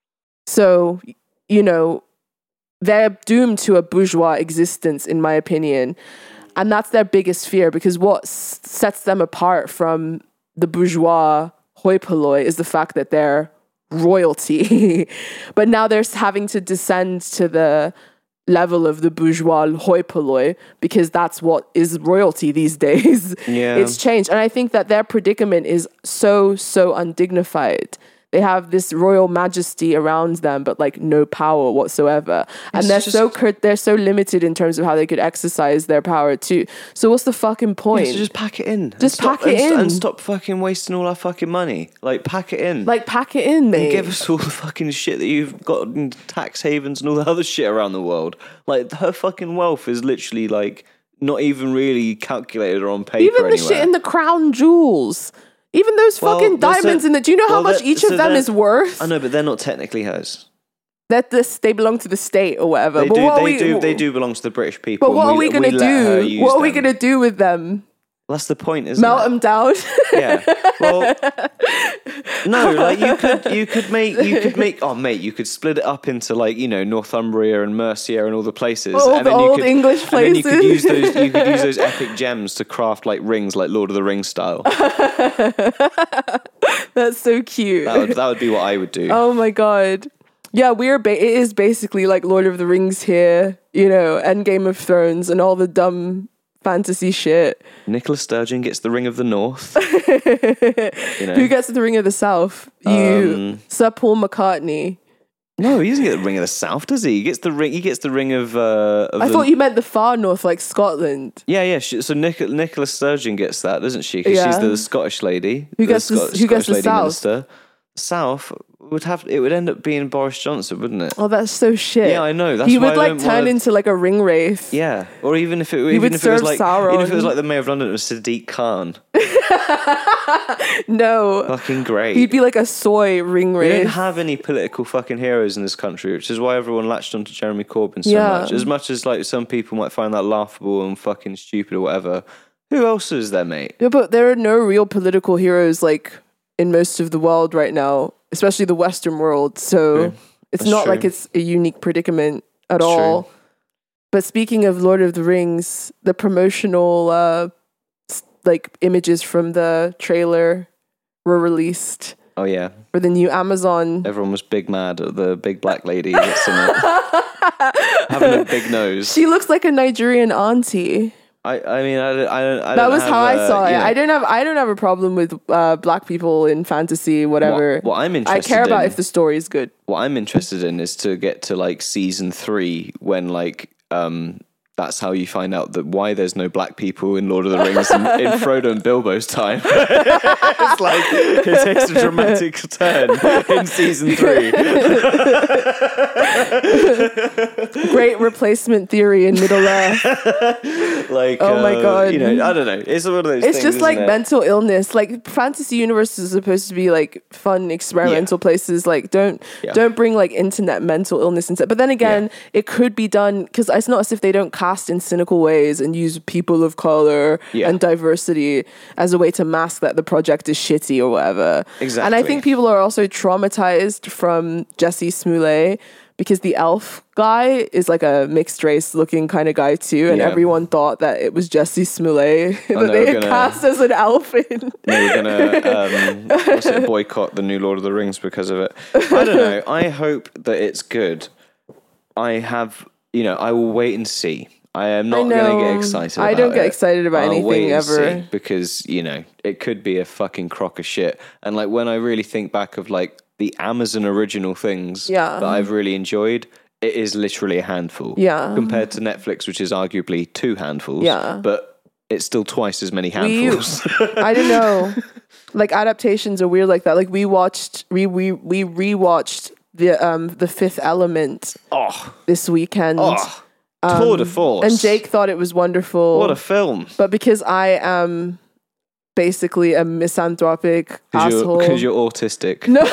So, you know, they're doomed to a bourgeois existence, in my opinion. And that's their biggest fear, because what s- sets them apart from the bourgeois hoi polloi is the fact that they're royalty. But now they're having to descend to the level of the bourgeois hoi polloi, because that's what is royalty these days. Yeah. It's changed. And I think that their predicament is so, so undignified. They have this royal majesty around them, but like no power whatsoever. And It's they're just- so cur- they're so limited in terms of how they could exercise their power too. So what's the fucking point? So just pack it in. And Just stop- pack it and st- in. and stop fucking wasting all our fucking money. Like pack it in. Like pack it in, mate. Give us all the fucking shit that you've got in tax havens and all the other shit around the world. Like her fucking wealth is literally like not even really calculated or on paper. Even the anywhere. shit in the crown jewels. Even those Well, fucking they're so- diamonds in the. Do you know how well, much they're- each so of them they're- is worth? I know, but they're not technically hers. That this they belong to the state or whatever. They but do. what They are we, do. They do belong to the British people. But what and are we we gonna let her do? use What are we them. gonna do with them? That's the point, isn't Melt it? them down? Yeah. Well, no, like you could, you could make, you could make. Oh, mate, you could split it up into like you know Northumbria and Mercia and all the places. All and the then you old could, English And then you could use places. those. You could use those epic gems to craft like rings, like Lord of the Rings style. That's so cute. That would, that would be what I would do. Oh my god. Yeah, we're ba- it is basically like Lord of the Rings here, you know, and Game of Thrones and all the dumb fantasy shit. Nicola Sturgeon gets the Ring of the North. you know. Who gets the Ring of the South? You, Um, Sir Paul McCartney. No, he doesn't get the Ring of the South, does he? He gets the ring. He gets the Ring of. Uh, of I the, thought you meant the far north, like Scotland. Yeah, yeah. She, so Nic- Nicola Sturgeon gets that, doesn't she? Because Yeah. she's the Scottish lady. Who gets the- who gets the South? Minister. South would have. It would end up being Boris Johnson, wouldn't it? Oh, that's so shit. Yeah, I know. That's he why would I like don't turn wanna- into like a ring wraith. Yeah, or even if it, even would if it was serve like, Sauron. even if it was like the Mayor of London, it was Sadiq Khan. No. Fucking great. He'd be like a soy ring We don't wraith. have any political fucking heroes in this country, which is why everyone latched onto Jeremy Corbyn so Yeah. much. As much as like some people might find that laughable and fucking stupid or whatever, who else is there, mate? Yeah, but there are no real political heroes like in most of the world right now, especially the Western world. So True. it's That's not true. like it's a unique predicament at That's all. true. But speaking of Lord of the Rings, the promotional uh, s- like images from the trailer were released Oh yeah, for the new Amazon. everyone was big mad at the big black lady that's in it, having a big nose. She looks like a Nigerian auntie. I, I mean, I don't, I don't. I That don't was have, how I uh, saw it. you know, I don't have I don't have a problem with uh, black people in fantasy, whatever. What, what I'm I interested care about in, if the story is good. what I'm interested in is to get to like season three when like um that's how you find out that why there's no black people in Lord of the Rings in, in Frodo and Bilbo's time. It's like it takes a dramatic turn in season three. Great replacement theory in Middle Earth. Like, Oh my uh, God. you know, I don't know. It's one of those. It's things, just like isn't it? mental illness. Like fantasy universes are supposed to be like fun experimental places. Like don't Yeah. don't bring like internet mental illness into it. But then again, it could be done because it's not as if they don't cast in cynical ways and use people of color Yeah. and diversity as a way to mask that the project is shitty or whatever. And I Exactly. think people are also traumatized from Jesse Smollett because the elf guy is like a mixed race looking kind of guy too, and Yeah. everyone thought that it was Jesse Smollett that they they were had gonna- cast as an elf in. They were gonna um, what's it, boycott the new Lord of the Rings because of it. I don't know. I hope that it's good. I have, you know, I will wait and see. I am not I going to know. get excited. I about don't get it. excited about I'll anything wait and ever. see, because you know it could be a fucking crock of shit. And like when I really think back of like the Amazon original things Yeah. that I've really enjoyed, it is literally a handful. Yeah. Compared to Netflix, which is arguably two handfuls. Yeah. But it's still twice as many We, handfuls. I don't know. Like adaptations are weird like that. Like we watched, we we we rewatched the um the Fifth Element oh, this weekend, oh, tour de force. and Jake thought it was wonderful. What a film. But because I am basically a misanthropic asshole, Because you're, you're autistic. no,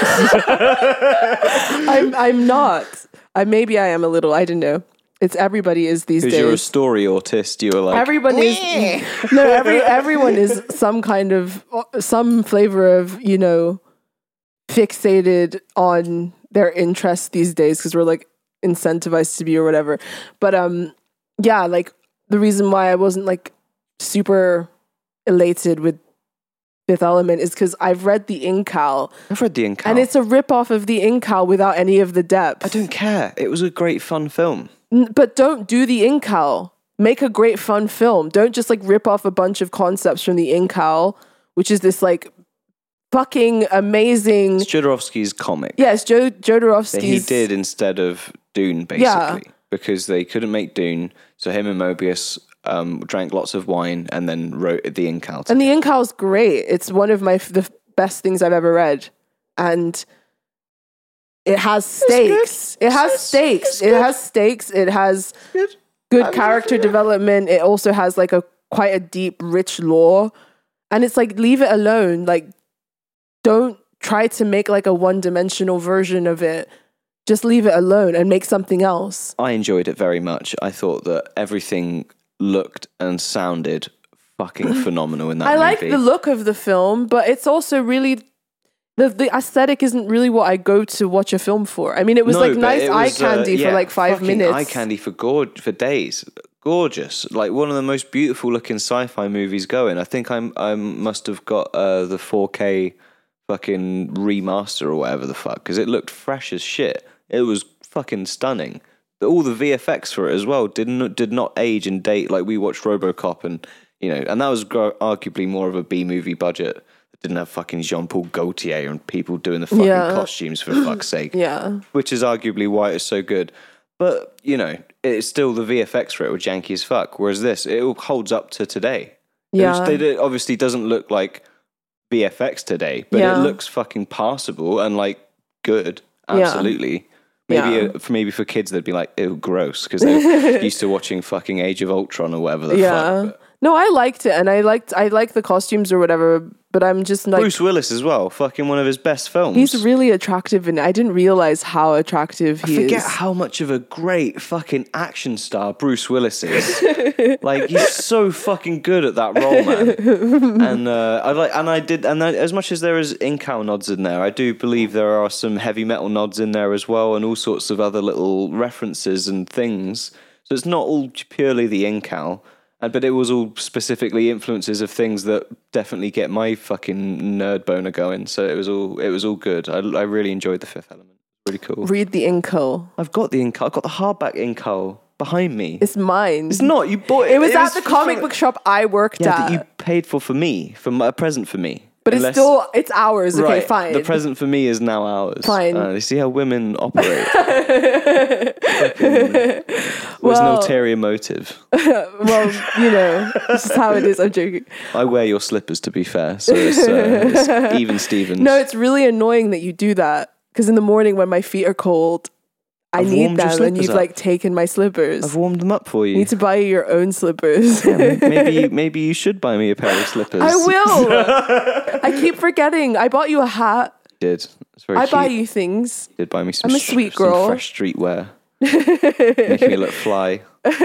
I'm I'm not. I maybe I am a little. I don't know. It's everybody is these Because you're a days. story autist, you were like, Everyone is no. Every everyone is some kind of some flavor of you know fixated on their interests these days because we're like incentivized to be or whatever. But um, yeah, like the reason why I wasn't like super elated with Fifth Element is because I've read the Incal, I've read the Incal. and it's a rip off of the Incal without any of the depth. I don't care. It was a great fun film. N- But don't do the Incal. Make a great fun film. Don't just like rip off a bunch of concepts from the Incal, which is this like fucking amazing. It's Jodorowsky's comic. Yeah, it's Joe Jodorowsky's. That he did instead of Dune, basically, Yeah. because they couldn't make Dune. So him and Mobius um, drank lots of wine and then wrote the Incal. And the Incal is great. It's one of my f- the best things I've ever read, and it has stakes. It has It's- stakes. it's It good. has stakes. It has Good. good I'm character happy. development. It also has like a quite a deep, rich lore, and it's like leave it alone. Like, don't try to make like a one-dimensional version of it. Just leave it alone and make something else. I enjoyed it very much. I thought that everything looked and sounded fucking phenomenal in that I movie. like the look of the film, but it's also really the the aesthetic isn't really what I go to watch a film for. I mean, it was No, like but nice it eye was, uh, candy yeah, for like five fucking minutes. Eye candy for gorge for days. Gorgeous, like one of the most beautiful looking sci-fi movies going. I think I'm I must have got uh, the four K fucking remaster or whatever the fuck, because it looked fresh as shit. It was fucking stunning. All the V F X for it as well did not did not age and date. Like we watched RoboCop, and you know, and that was gro- arguably more of a B movie budget. It didn't have fucking Jean-Paul Gaultier and people doing the fucking Yeah. costumes for fuck's sake. Yeah, Which is arguably why it's so good. But, you know, it's still the V F X for it was janky as fuck. Whereas this, it all holds up to today. It yeah, was- it obviously doesn't look like V F X today, but Yeah. it looks fucking passable and like good. Yeah. Absolutely. Maybe Yeah. uh, for maybe for kids they'd be like, ew, gross, because they're used to watching fucking Age of Ultron or whatever the yeah. fuck. But No, I liked it, and I liked I liked the costumes or whatever. But I'm just like, Bruce Willis as well, fucking one of his best films. he's really attractive, and I didn't realize how attractive he I forget is. how much of a great fucking action star Bruce Willis is. Like he's so fucking good at that role, man. And uh, I like, and I did, and I, as much as there is Incal nods in there, I do believe there are some heavy metal nods in there as well, and all sorts of other little references and things. So it's not all purely the Incal. And, but it was all specifically influences of things that definitely get my fucking nerd boner going. So it was all it was all good. I, I really enjoyed the Fifth Element. Really cool. Read the Incal. I've got the Incal. I've got the hardback Incal behind me. It's mine. It's not. You bought it. It was at the for- comic book shop I worked Yeah, at. that you paid for for me, for my, a present for me. but it's Unless- still it's ours. Okay, right. fine. The present for me is now ours. Fine. Uh, you see how women operate. Fucking- There's Well- no ulterior motive. Well, you know, this is how it is. I'm joking. I wear your slippers, to be fair. So it's, uh, it's even Stevens. No, it's really annoying that you do that because in the morning when my feet are cold, I I've need warmed your them, and slippers you've up. like taken my slippers. I've warmed them up for you. You need to buy you your own slippers. maybe maybe you should buy me a pair of slippers. I will. I keep forgetting. I bought you a hat. Did. It's very I cute. buy you things. Did buy me some, I'm a sh- sweet some girl. fresh streetwear. Making me look fly.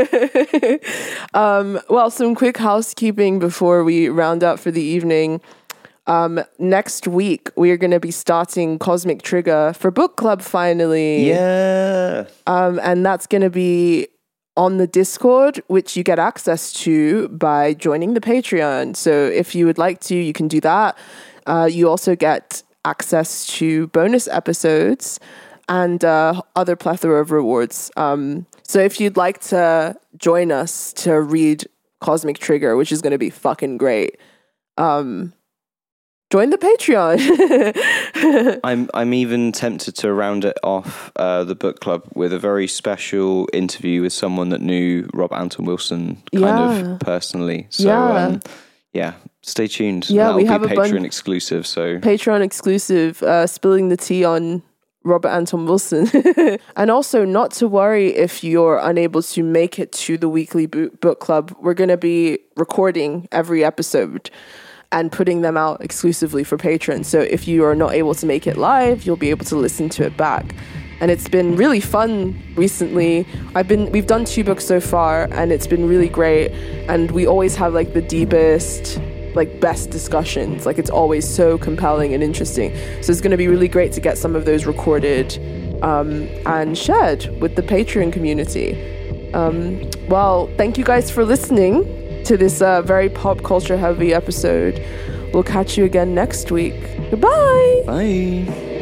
Well, some quick housekeeping before we round up for the evening. Um, next week, we are going to be starting Cosmic Trigger for book club finally. Yeah. Um, and that's going to be on the Discord, which you get access to by joining the Patreon. So if you would like to, you can do that. Uh, you also get access to bonus episodes and uh, other plethora of rewards. Um, so if you'd like to join us to read Cosmic Trigger, which is going to be fucking great, um, join the Patreon. I'm I'm even tempted to round it off uh, the book club with a very special interview with someone that knew Rob Anton Wilson kind Yeah. of personally. So Yeah. um, yeah, stay tuned. Yeah, That'll we be have a Patreon bun- exclusive. So Patreon exclusive, uh, spilling the tea on Robert Anton Wilson. And also, not to worry if you're unable to make it to the weekly bo- book club. We're going to be recording every episode and putting them out exclusively for patrons. So if you are not able to make it live, you'll be able to listen to it back. And it's been really fun recently. I've been we've done two books so far, and it's been really great. And we always have like the deepest, like best discussions. Like it's always so compelling and interesting. So it's going to be really great to get some of those recorded um, and shared with the Patreon community. Um, well, thank you guys for listening to this uh, very pop culture heavy episode. We'll catch you again next week. Goodbye. bye.